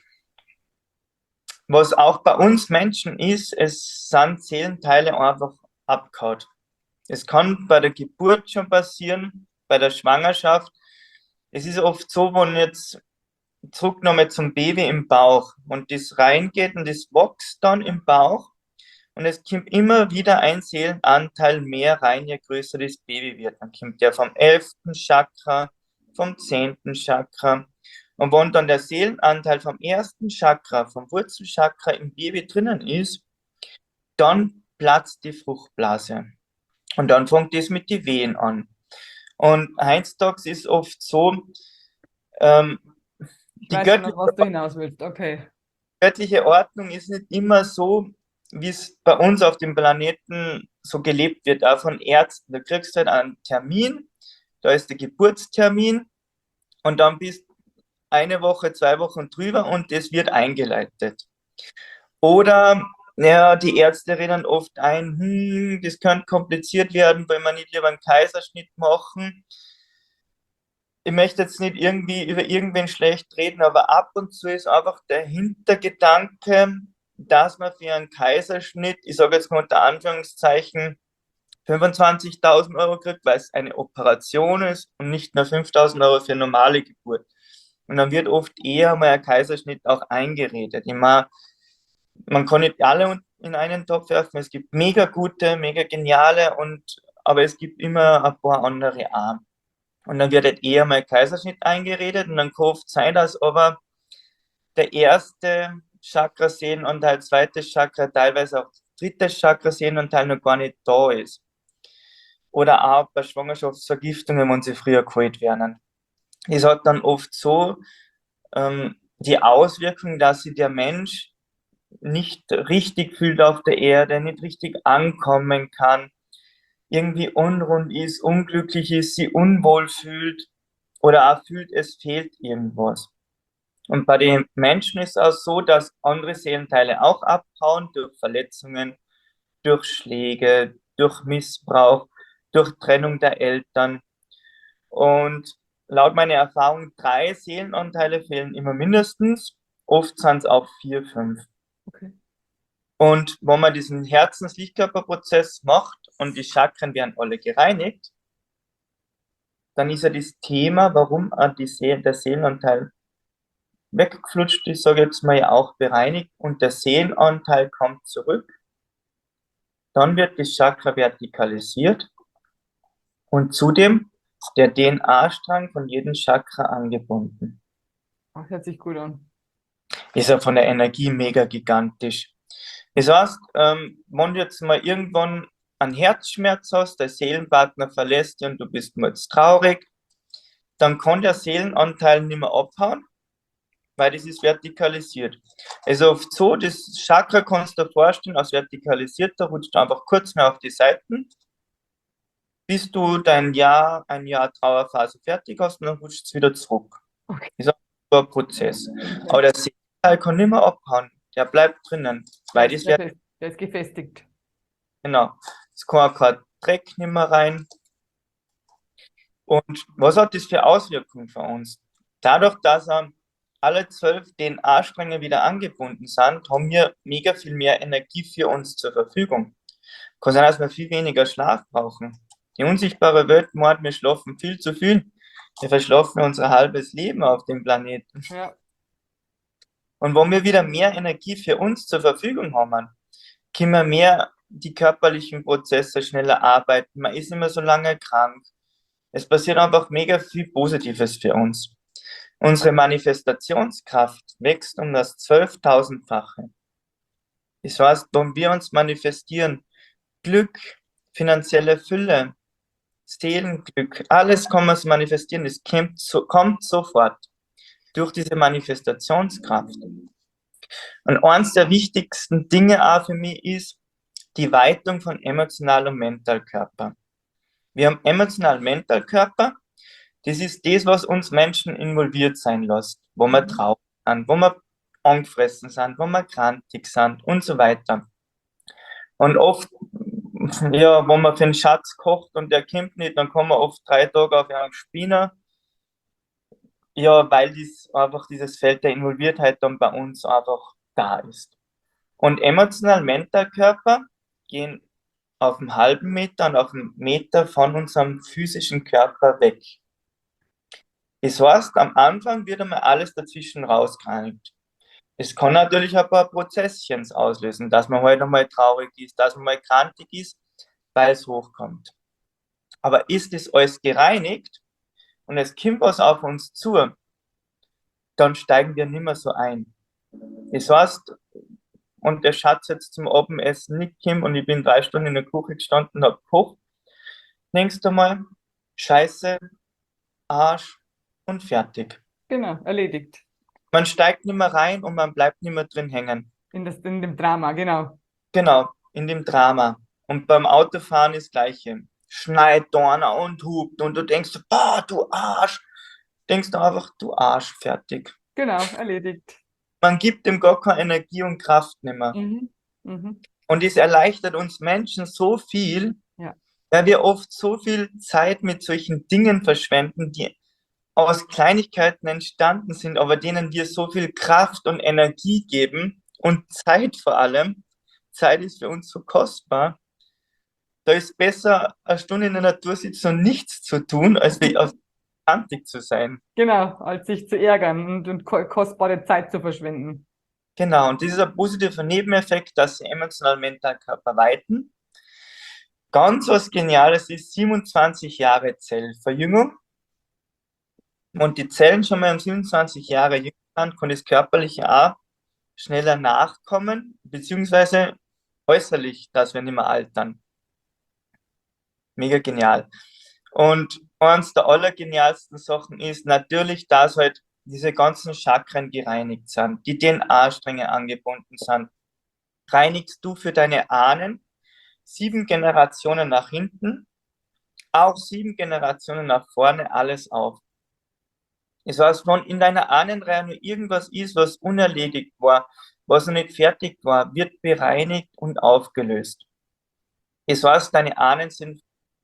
was auch bei uns Menschen ist, es sind Seelenteile einfach abgehauen. Es kann bei der Geburt schon passieren, bei der Schwangerschaft. Es ist oft so, wenn jetzt zurück nochmal zum Baby im Bauch und das reingeht und das wächst dann im Bauch und es kommt immer wieder ein Seelenanteil mehr rein, je größer das Baby wird. Dann kommt der vom 11. Chakra, vom 10. Chakra Und wenn dann der Seelenanteil vom ersten Chakra, vom Wurzelchakra im Baby drinnen ist, dann platzt die Fruchtblase. Und dann fängt es mit den Wehen an. Und heutzutage ist oft so, ähm, Ich die weiß schon, auf was du hinaus willst. Okay. göttliche Ordnung ist nicht immer so, wie es bei uns auf dem Planeten so gelebt wird, auch von Ärzten. Da kriegst du halt einen Termin, da ist der Geburtstermin und dann bist eine Woche, 2 Wochen drüber und das wird eingeleitet. Oder ja, die Ärzte reden oft ein, das könnte kompliziert werden, weil wir nicht lieber einen Kaiserschnitt machen. Ich möchte jetzt nicht irgendwie über irgendwen schlecht reden, aber ab und zu ist einfach der Hintergedanke, dass man für einen Kaiserschnitt, ich sage jetzt mal unter Anführungszeichen, 25.000 Euro kriegt, weil es eine Operation ist und nicht nur 5.000 Euro für eine normale Geburt. Und dann wird oft eher mal ein Kaiserschnitt auch eingeredet. Ich meine, man kann nicht alle in einen Topf werfen. Es gibt mega gute, mega geniale aber es gibt immer ein paar andere auch. Und dann wird halt eher mal Kaiserschnitt eingeredet und dann kann oft sein, dass aber der erste Chakra-Seelenanteil, zweites Chakra, teilweise auch drittes Chakra-Seelenanteil noch gar nicht da ist. Oder auch bei Schwangerschaftsvergiftungen, wenn sie früher geholt werden. Es hat dann oft so die Auswirkung, dass sich der Mensch nicht richtig fühlt auf der Erde, nicht richtig ankommen kann, irgendwie unrund ist, unglücklich ist, sie unwohl fühlt oder auch fühlt, es fehlt irgendwas. Und bei den Menschen ist es auch so, dass andere Seelenteile auch abhauen durch Verletzungen, durch Schläge, durch Missbrauch, durch Trennung der Eltern. Und laut meiner Erfahrung, 3 Seelenanteile fehlen immer mindestens. Oft sind es auch 4, 5. Okay. Und wenn man diesen Herzens-Lichtkörperprozess macht und die Chakren werden alle gereinigt, dann ist ja das Thema, warum der Seelenanteil weggeflutscht ist, sage ich jetzt mal, ja auch bereinigt und der Seelenanteil kommt zurück. Dann wird das Chakra vertikalisiert und zudem ist der DNA-Strang von jedem Chakra angebunden. Das hört sich gut an. Ist ja von der Energie mega gigantisch. Das heißt, wenn du jetzt mal irgendwann einen Herzschmerz hast, der Seelenpartner verlässt dich und du bist mal jetzt traurig, dann kann der Seelenanteil nicht mehr abhauen, weil das ist vertikalisiert. Also oft so, das Chakra kannst du dir vorstellen, als vertikalisiert, da rutscht du einfach kurz mehr auf die Seiten, bis du ein Jahr Trauerphase fertig hast und dann rutscht es wieder zurück. Okay. Das ist ein Prozess. Aber der Seelenanteil kann nicht mehr abhauen, der bleibt drinnen, weil das Der ist gefestigt. genau. Es kann auch kein Dreck nicht mehr rein. Und was hat das für Auswirkungen für uns? Dadurch, dass alle 12 DNA-Stränge wieder angebunden sind, haben wir mega viel mehr Energie für uns zur Verfügung. Kann sein, dass wir viel weniger Schlaf brauchen. Die unsichtbare Welt meint, wir schlafen viel zu viel. Wir verschlafen unser halbes Leben auf dem Planeten. Ja. Und wenn wir wieder mehr Energie für uns zur Verfügung haben, können wir mehr die körperlichen Prozesse schneller arbeiten. Man ist nicht mehr so lange krank. Es passiert einfach mega viel Positives für uns. Unsere Manifestationskraft wächst um das 12.000-fache. Das heißt, wenn wir uns manifestieren, Glück, finanzielle Fülle, Seelenglück, alles kann man manifestieren. Es kommt sofort durch diese Manifestationskraft. Und eines der wichtigsten Dinge auch für mich ist die Weitung von Emotional- und Mentalkörper. Wir haben Emotional-Mental-Körper. Das ist das, was uns Menschen involviert sein lässt, wo wir traurig sind, wo wir angefressen sind, wo wir krantig sind und so weiter. Und oft, ja, wenn man für einen Schatz kocht und der kommt nicht, dann kommen wir oft 3 Tage auf einen Spinner. Ja, weil dieses Feld der Involviertheit dann bei uns einfach da ist. Und Emotional-Mental-Körper gehen auf einen halben Meter und auf einen Meter von unserem physischen Körper weg. Das heißt, am Anfang wird einmal alles dazwischen rausgereinigt. Es kann natürlich ein paar Prozesschen auslösen, dass man halt einmal traurig ist, dass man mal krantig ist, weil es hochkommt. Aber ist das alles gereinigt und es kommt was auf uns zu, dann steigen wir nicht mehr so ein. Das heißt, und der Schatz jetzt zum Abendessen nicht kommt und ich bin 3 Stunden in der Küche gestanden und habe gekocht, denkst du mal, Scheiße, Arsch und fertig. Genau, erledigt. Man steigt nicht mehr rein und man bleibt nicht mehr drin hängen. In dem Drama, genau. Genau, in dem Drama. Und beim Autofahren ist das Gleiche. Schneit Donner und hupt und du denkst, boah, du Arsch. Denkst du einfach, du Arsch, fertig. Genau, erledigt. Man gibt dem gar keine Energie und Kraft nicht mehr. Mhm. Mhm. Und es erleichtert uns Menschen so viel, Ja, weil wir oft so viel Zeit mit solchen Dingen verschwenden, die aus Kleinigkeiten entstanden sind, aber denen wir so viel Kraft und Energie geben und Zeit vor allem. Zeit ist für uns so kostbar. Da ist besser, 1 Stunde in der Natur sitzen und nichts zu tun, als wie auf 20 zu sein. genau, als sich zu ärgern und kostbare Zeit zu verschwenden. Genau, und dieser positive Nebeneffekt, dass sie emotional, mental, Körper weiten. Ganz was Geniales ist 27 Jahre Zellverjüngung. Und die Zellen schon mal um 27 Jahre jünger sind, kann das Körperliche auch schneller nachkommen, beziehungsweise äußerlich, dass wir nicht mehr altern. Mega genial. Und eines der allergenialsten Sachen ist natürlich, dass halt diese ganzen Chakren gereinigt sind, die DNA-Stränge angebunden sind. Reinigst du für deine Ahnen 7 Generationen nach hinten, auch 7 Generationen nach vorne, alles auf. Das heißt, wenn in deiner Ahnenreihe nur irgendwas ist, was unerledigt war, was noch nicht fertig war, wird bereinigt und aufgelöst. Das heißt, deine Ahnen sind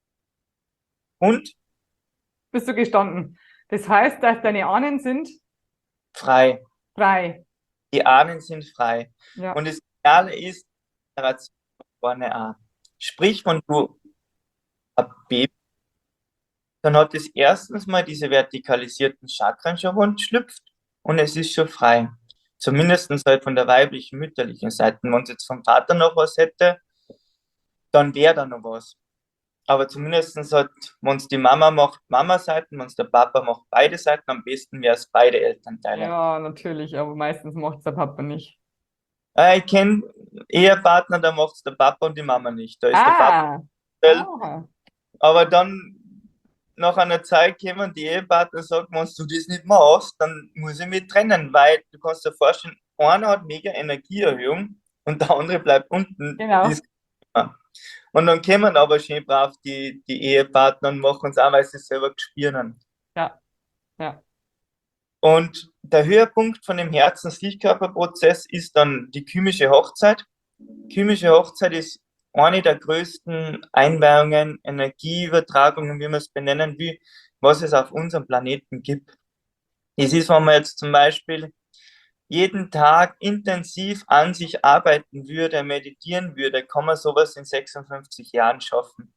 und Bist du gestanden? Das heißt, dass deine Ahnen sind frei. frei. Die Ahnen sind frei. Ja. Und das Geniale ist, Generation von vorne an. Sprich, wenn du ein Baby, dann hat es erstens mal diese vertikalisierten Chakren schon schlüpft und es ist schon frei. Zumindest halt von der weiblichen, mütterlichen Seite. Wenn es jetzt vom Vater noch was hätte, dann wäre da noch was. Aber zumindest hat, wenn es die Mama macht, Mama-Seiten, wenn es der Papa macht, beide Seiten, am besten wäre es beide Elternteile. Ja, natürlich, aber meistens macht es der Papa nicht. Ich kenne Ehepartner, da macht es der Papa und die Mama nicht. Da ist der Papa Ah, still. ah, Aber dann nach einer Zeit kommen die Ehepartner und sagen, wenn du das nicht machst, dann muss ich mich trennen, weil du kannst dir vorstellen, einer hat mega Energieerhöhung und der andere bleibt unten. genau. Und dann kommen aber schön brav die Ehepartner und machen es auch, weil sie es selber gespürt haben. Ja, ja. Und der Höhepunkt von dem Herzens-Lichtkörperprozess ist dann die kymische Hochzeit. Kymische Hochzeit ist eine der größten Einweihungen, Energieübertragungen, wie man es benennen will, was es auf unserem Planeten gibt. Es ist, wenn man jetzt zum Beispiel jeden Tag intensiv an sich arbeiten würde, meditieren würde, kann man sowas in 56 Jahren schaffen.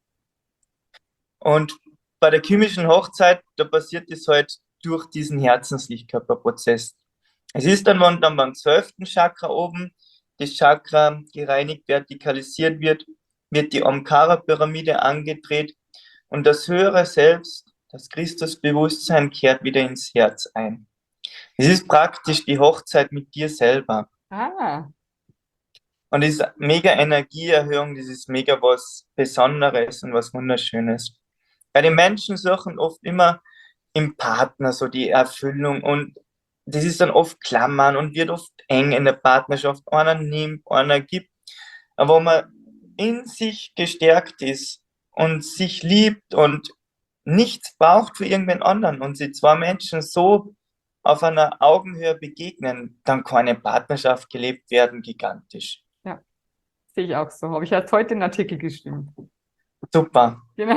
Und bei der chemischen Hochzeit, da passiert es halt durch diesen Herzenslichtkörperprozess. Es ist dann, wenn dann beim 12. Chakra oben das Chakra gereinigt, vertikalisiert wird, wird die Omkara-Pyramide angedreht und das höhere Selbst, das Christusbewusstsein, kehrt wieder ins Herz ein. Es ist praktisch die Hochzeit mit dir selber. Ah, Und das ist mega Energieerhöhung, das ist mega was Besonderes und was Wunderschönes. Weil die Menschen suchen oft immer im Partner so die Erfüllung und das ist dann oft Klammern und wird oft eng in der Partnerschaft. Einer nimmt, einer gibt. Aber wenn man in sich gestärkt ist und sich liebt und nichts braucht für irgendwen anderen und sie zwei Menschen so auf einer Augenhöhe begegnen, dann kann eine Partnerschaft gelebt werden, gigantisch. ja, sehe ich auch so. Habe ich erst heute einen Artikel geschrieben. Super. Genau.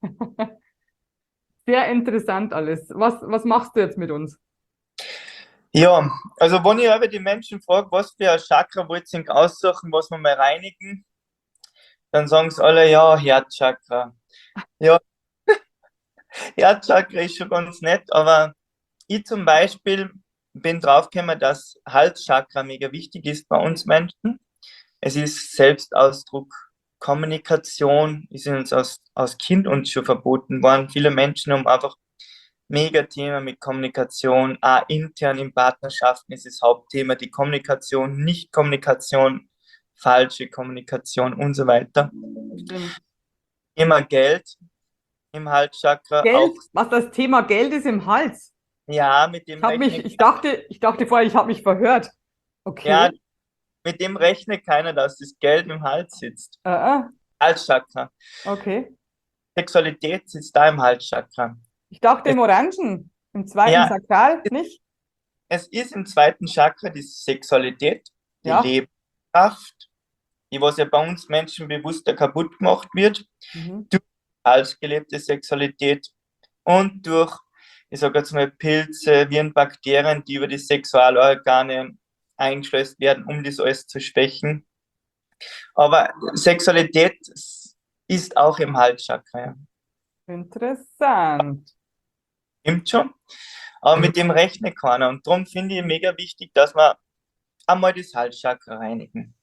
Sehr interessant alles. Was machst du jetzt mit uns? Ja, also wenn ich aber die Menschen frage, was für ein Chakra wollt ihr aussuchen, was wir mal reinigen, dann sagen sie alle, ja, Herzchakra. Ja, Herzchakra ist schon ganz nett, aber ich zum Beispiel bin draufgekommen, dass Halschakra mega wichtig ist bei uns Menschen. Es ist Selbstausdruck, Kommunikation, ist uns aus Kind uns schon verboten worden. Viele Menschen haben einfach mega Thema mit Kommunikation. Auch intern in Partnerschaften ist das Hauptthema die Kommunikation, Nicht-Kommunikation, falsche Kommunikation und so weiter. Stimmt. Thema Geld im Halschakra Geld, auch, was das Thema Geld ist im Hals. ja, mit dem rechnet, Ich dachte vorher, ich habe mich verhört. Okay. ja, mit dem rechnet keiner, dass das Geld im Hals sitzt. Äh, Halschakra. okay. Sexualität sitzt da im Halschakra. Ich dachte Es, im Orangen, im zweiten ja, Sakral, nicht? es ist im zweiten Chakra die Sexualität, die Ja. Lebenskraft, die was ja bei uns Menschen bewusster kaputt gemacht wird, Mhm. durch falsch gelebte Sexualität und durch, ich sage jetzt mal, Pilze, Viren, Bakterien, die über die Sexualorgane eingeschleust werden, um das alles zu schwächen. Aber Sexualität ist auch im Halschakra. Ja. Interessant. Stimmt schon. Aber mit dem rechnet keiner. Und darum finde ich mega wichtig, dass wir einmal das Halschakra reinigen.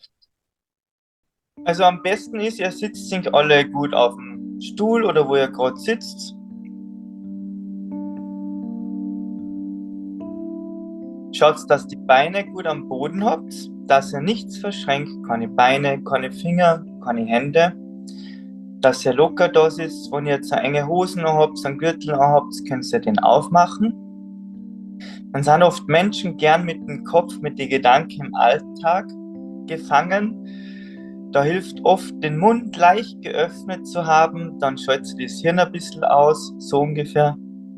Also am besten ist, ihr sitzt sich alle gut auf dem Stuhl oder wo ihr gerade sitzt. Schaut, dass die Beine gut am Boden habt, dass ihr nichts verschränkt, keine Beine, keine Finger, keine Hände. Dass ihr locker da ist, wenn ihr jetzt eine enge Hosen noch habt, einen Gürtel noch habt, könnt ihr den aufmachen. Dann sind oft Menschen gern mit dem Kopf, mit den Gedanken im Alltag gefangen. Da hilft oft, den Mund leicht geöffnet zu haben, dann schaltet das Hirn ein bisschen aus, so ungefähr.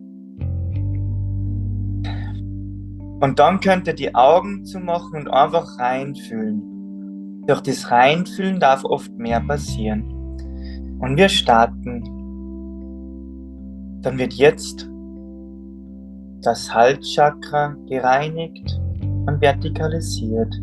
Und dann könnt ihr die Augen zumachen und einfach reinfühlen. Durch das Reinfühlen darf oft mehr passieren. Und wir starten. Dann wird jetzt das Halschakra gereinigt und vertikalisiert.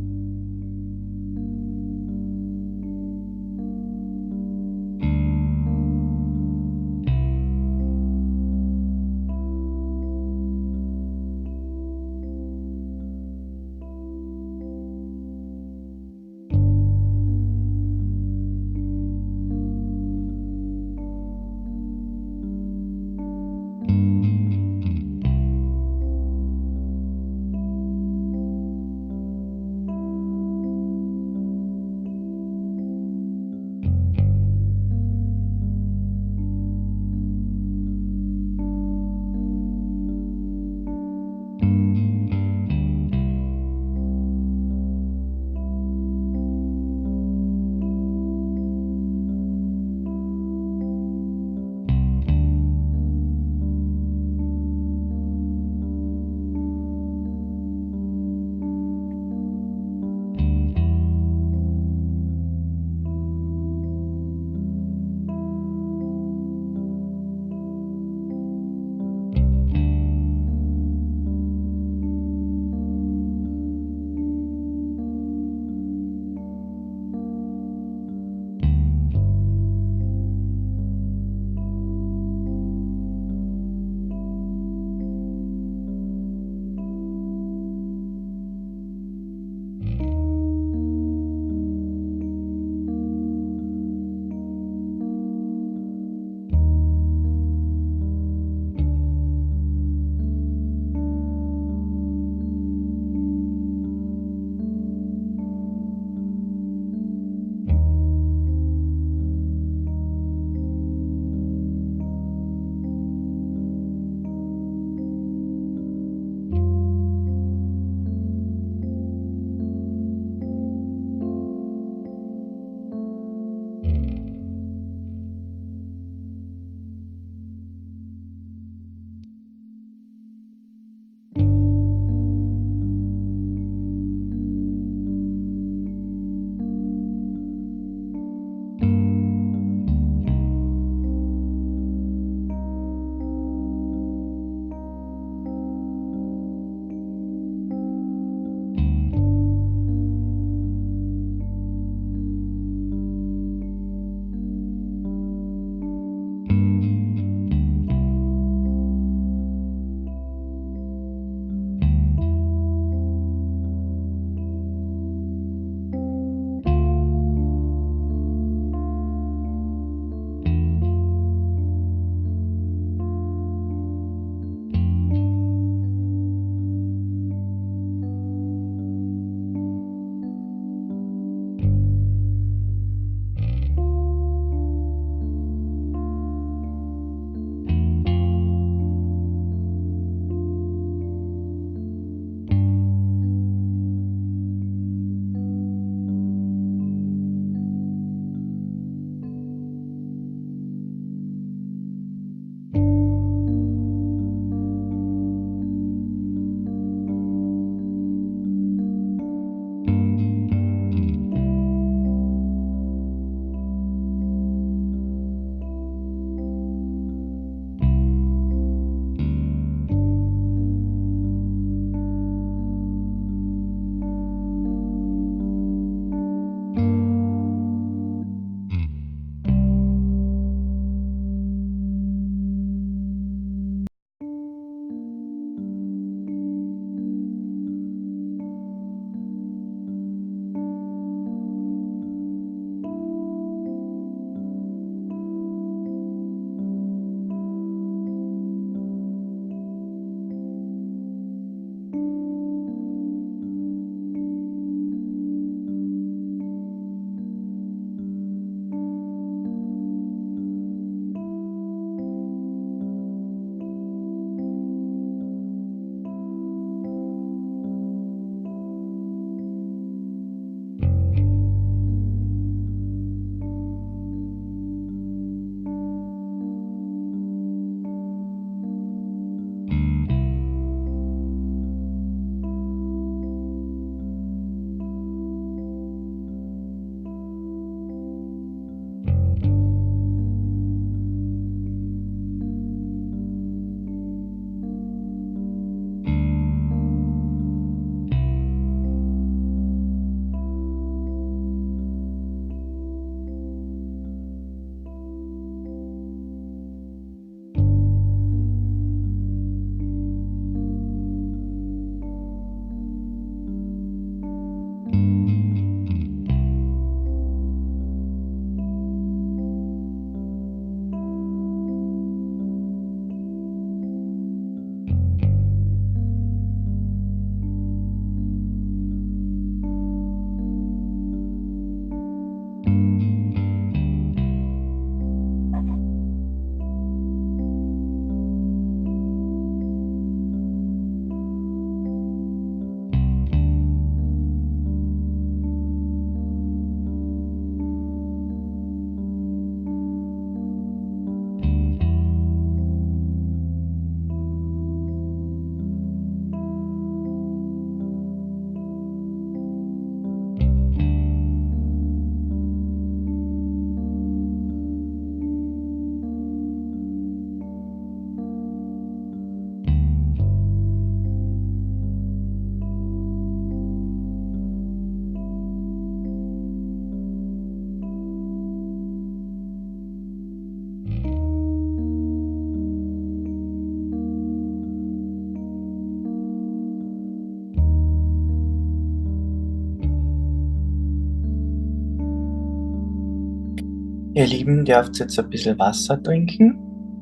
Ihr Lieben, dürft jetzt ein bisschen Wasser trinken.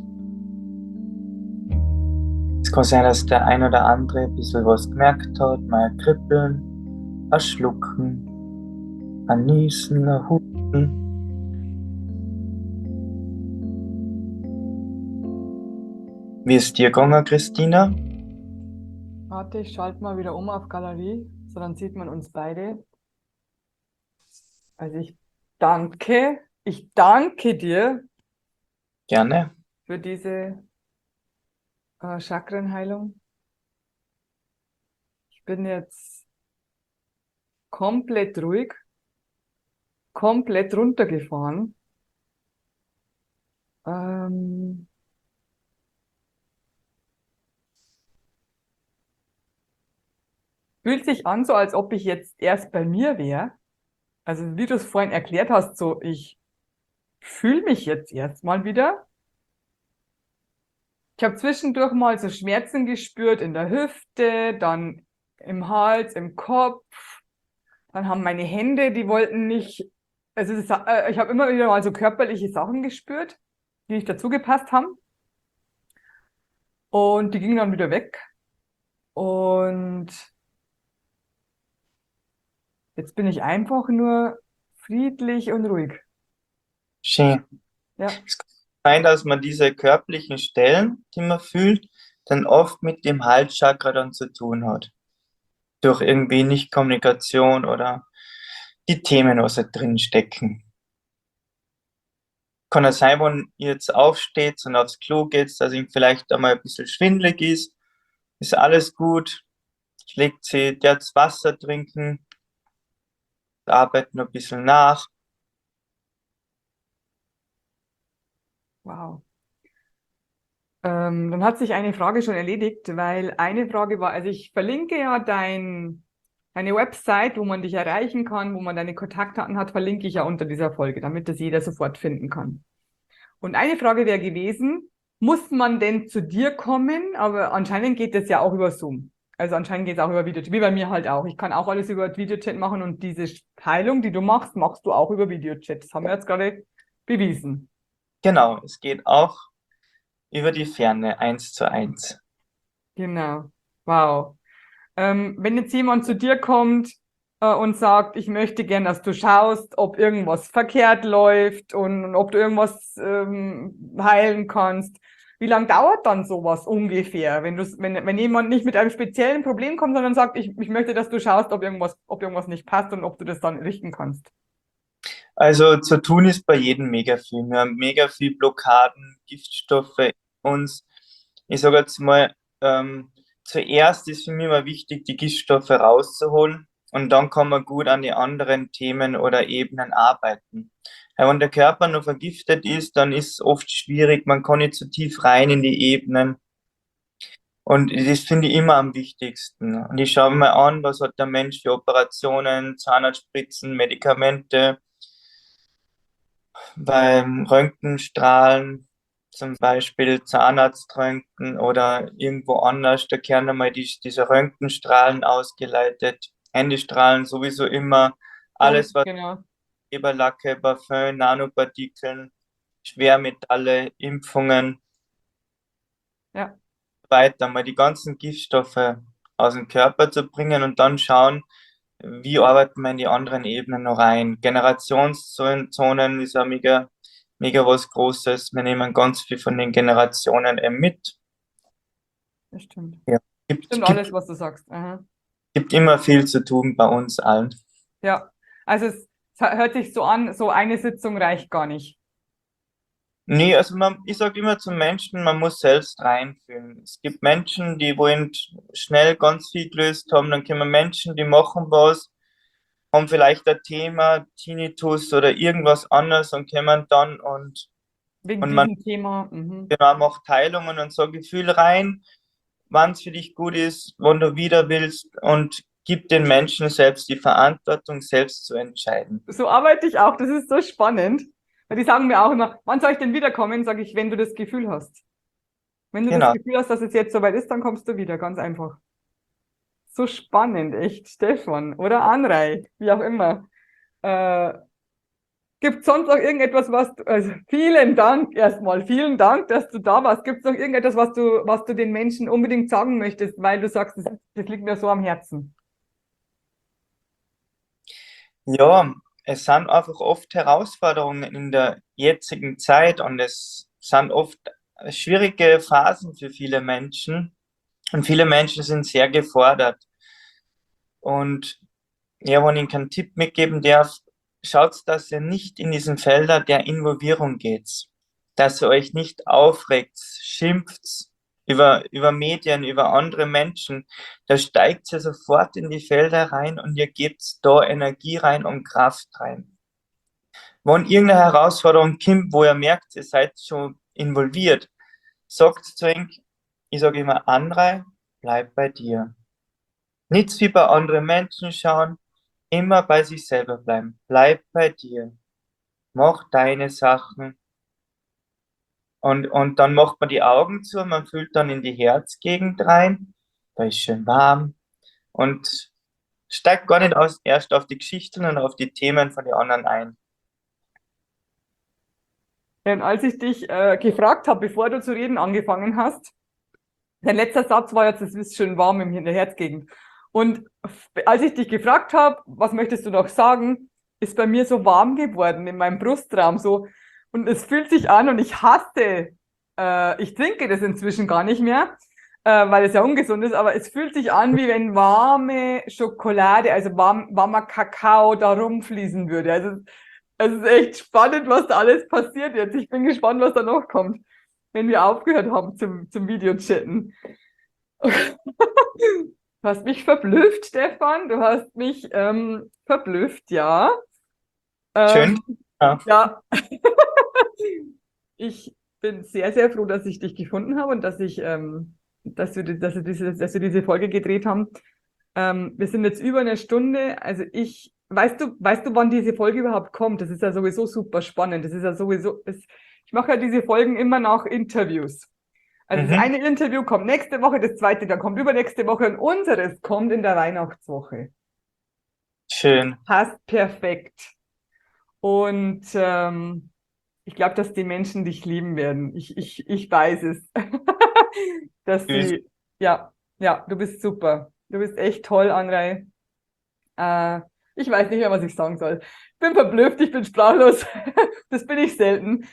Es kann sein, dass der ein oder andere ein bisschen was gemerkt hat, mal ein Kribbeln, ein Schlucken, ein Niesen, ein Husten. Wie ist dir gegangen, Christina? Warte, ich schalte mal wieder um auf Galerie, so dann sieht man uns beide. Also ich danke dir Gerne. für diese Chakrenheilung. Ich bin jetzt komplett ruhig, komplett runtergefahren. Ähm, Fühlt sich an, so als ob ich jetzt erst bei mir wäre. Also wie du es vorhin erklärt hast, so ich fühle mich jetzt erstmal wieder. Ich habe zwischendurch mal so Schmerzen gespürt in der Hüfte, dann im Hals, im Kopf. Dann haben meine Hände, die wollten nicht, ich habe immer wieder mal so körperliche Sachen gespürt, die nicht dazu gepasst haben. Und die gingen dann wieder weg. Und jetzt bin ich einfach nur friedlich und ruhig. Schön. Ja, Es kann sein, dass man diese körperlichen Stellen, die man fühlt, dann oft mit dem Halschakra dann zu tun hat. Durch irgendwie Nicht-Kommunikation oder die Themen, was da drin stecken. Kann es sein, wenn ihr jetzt aufsteht und aufs Klo geht, dass ihm vielleicht einmal ein bisschen schwindelig ist. Ist alles gut. Legt sie jetzt Wasser trinken, arbeitet noch ein bisschen nach. wow. Dann hat sich eine Frage schon erledigt, weil eine Frage war, also ich verlinke ja deine Website, wo man dich erreichen kann, wo man deine Kontaktdaten hat, verlinke ich ja unter dieser Folge, damit das jeder sofort finden kann. Und eine Frage wäre gewesen, muss man denn zu dir kommen? Aber anscheinend geht das ja auch über Zoom. Also anscheinend geht es auch über Videochat, wie bei mir halt auch. Ich kann auch alles über Videochat machen und diese Heilung, die du machst, machst du auch über Videochat. Das haben wir jetzt gerade bewiesen. Genau, es geht auch über die Ferne, 1:1. Genau. Wow. Wenn jetzt jemand zu dir kommt und sagt, ich möchte gern, dass du schaust, ob irgendwas verkehrt läuft und ob du irgendwas heilen kannst, wie lange dauert dann sowas ungefähr, wenn jemand nicht mit einem speziellen Problem kommt, sondern sagt, ich möchte, dass du schaust, ob irgendwas nicht passt und ob du das dann richten kannst? Also zu tun ist bei jedem mega viel. Wir haben mega viel Blockaden, Giftstoffe in uns. Ich sage jetzt mal, zuerst ist für mich immer wichtig, die Giftstoffe rauszuholen und dann kann man gut an die anderen Themen oder Ebenen arbeiten. Ja, wenn der Körper noch vergiftet ist, dann ist es oft schwierig, man kann nicht so tief rein in die Ebenen. Und das finde ich immer am wichtigsten. Und ich schaue mir mal an, was hat der Mensch für Operationen, Zahnarztspritzen, Medikamente, beim Röntgenstrahlen, zum Beispiel Zahnarztröntgen oder irgendwo anders, da werden einmal diese Röntgenstrahlen ausgeleitet. Handystrahlen sowieso immer. Alles, was Genau. Leberlacke, Parfüm, Nanopartikeln, Schwermetalle, Impfungen, Ja, weiter mal die ganzen Giftstoffe aus dem Körper zu bringen und dann schauen, wie arbeiten wir in die anderen Ebenen noch rein. Generationszonen ist ja mega, mega was Großes. Wir nehmen ganz viel von den Generationen mit. das stimmt. Ja. Stimmt Gibt, alles, gibt, was du sagst. Aha. gibt immer viel zu tun bei uns allen. Ja, also es hört sich so an, so eine Sitzung reicht gar nicht. Nee, also ich sage immer zu Menschen, man muss selbst reinfühlen. Es gibt Menschen, die wollen schnell ganz viel gelöst haben, dann kommen Menschen, die machen was, haben vielleicht ein Thema, Tinnitus oder irgendwas anderes und kommen dann Wegen und man diesem Thema. Mhm. genau macht Teilungen und so Gefühl rein, wann es für dich gut ist, wann du wieder willst und gib den Menschen selbst die Verantwortung, selbst zu entscheiden. So arbeite ich auch, das ist so spannend. Weil die sagen mir auch immer, wann soll ich denn wiederkommen? Sage ich, wenn du das Gefühl hast. Wenn du das Genau. Gefühl hast, dass es jetzt soweit ist, dann kommst du wieder, ganz einfach. So spannend, echt, Stefan. Oder Anrei, wie auch immer. Äh, Gibt es sonst noch irgendetwas, also vielen Dank erstmal, vielen Dank, dass du da warst. Gibt es noch irgendetwas, was du den Menschen unbedingt sagen möchtest, weil du sagst, das liegt mir so am Herzen? Ja, es sind einfach oft Herausforderungen in der jetzigen Zeit und es sind oft schwierige Phasen für viele Menschen und viele Menschen sind sehr gefordert. Und ja, wenn ich Ihnen keinen Tipp mitgeben darf, schaut, dass ihr nicht in diesen Felder der Involvierung geht, dass ihr euch nicht aufregt, schimpft über Medien, über andere Menschen. Da steigt ihr sofort in die Felder rein und ihr gebt da Energie rein und Kraft rein. Wenn irgendeine Herausforderung kommt, wo ihr merkt, ihr seid schon involviert, sagt zu euch, ich sage immer, Andrei, bleib bei dir. Nichts wie bei anderen Menschen schauen, immer bei sich selber bleiben. Bleib bei dir. Mach deine Sachen. Und dann macht man die Augen zu, man fühlt dann in die Herzgegend rein. Da ist schön warm. Und steigt gar nicht erst auf die Geschichten und auf die Themen von den anderen ein. Und als ich dich gefragt habe, bevor du zu reden angefangen hast, dein letzter Satz war jetzt, es ist schön warm in der Herzgegend. Und als ich dich gefragt habe, was möchtest du noch sagen, ist bei mir so warm geworden in meinem Brustraum so. Und es fühlt sich an und ich hasse, ich trinke das inzwischen gar nicht mehr, weil es ja ungesund ist, aber es fühlt sich an, wie wenn warme Schokolade, also warmer Kakao da rumfließen würde. Also es ist echt spannend, was da alles passiert jetzt. Ich bin gespannt, was da noch kommt, wenn wir aufgehört haben zum Videochatten. Du hast mich verblüfft, Stefan. Du hast mich verblüfft, ja. Schön. Ja. Ja. Ich bin sehr, sehr froh, dass ich dich gefunden habe und dass wir diese Folge gedreht haben. Wir sind jetzt über eine Stunde. Also weißt du, wann diese Folge überhaupt kommt? Das ist ja sowieso super spannend. Das ist ja sowieso, ich mache ja diese Folgen immer nach Interviews. Also das eine Interview kommt nächste Woche, das zweite dann kommt übernächste Woche und unseres kommt in der Weihnachtswoche. Schön. Passt perfekt. Und ich glaube, dass die Menschen dich lieben werden. Ich weiß es. Dass sie, ja, du bist super. Du bist echt toll, Andrei. Ich weiß nicht mehr, was ich sagen soll. Ich bin verblüfft, ich bin sprachlos. Das bin ich selten.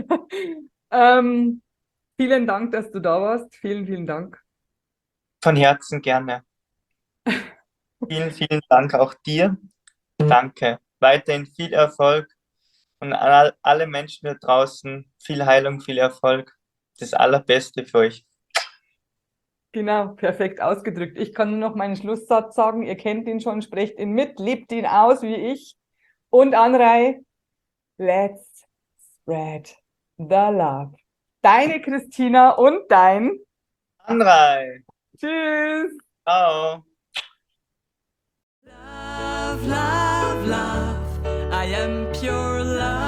Vielen Dank, dass du da warst. Vielen, vielen Dank. Von Herzen gerne. Vielen, vielen Dank auch dir. Danke. Weiterhin viel Erfolg und alle Menschen da draußen viel Heilung, viel Erfolg. Das Allerbeste für euch. Genau, perfekt ausgedrückt. Ich kann nur noch meinen Schlusssatz sagen. Ihr kennt ihn schon, sprecht ihn mit, lebt ihn aus wie ich. Und Andrei, let's spread the love. Deine Christina und dein Andrei. Tschüss. Ciao. Love, love, love. I am pure love.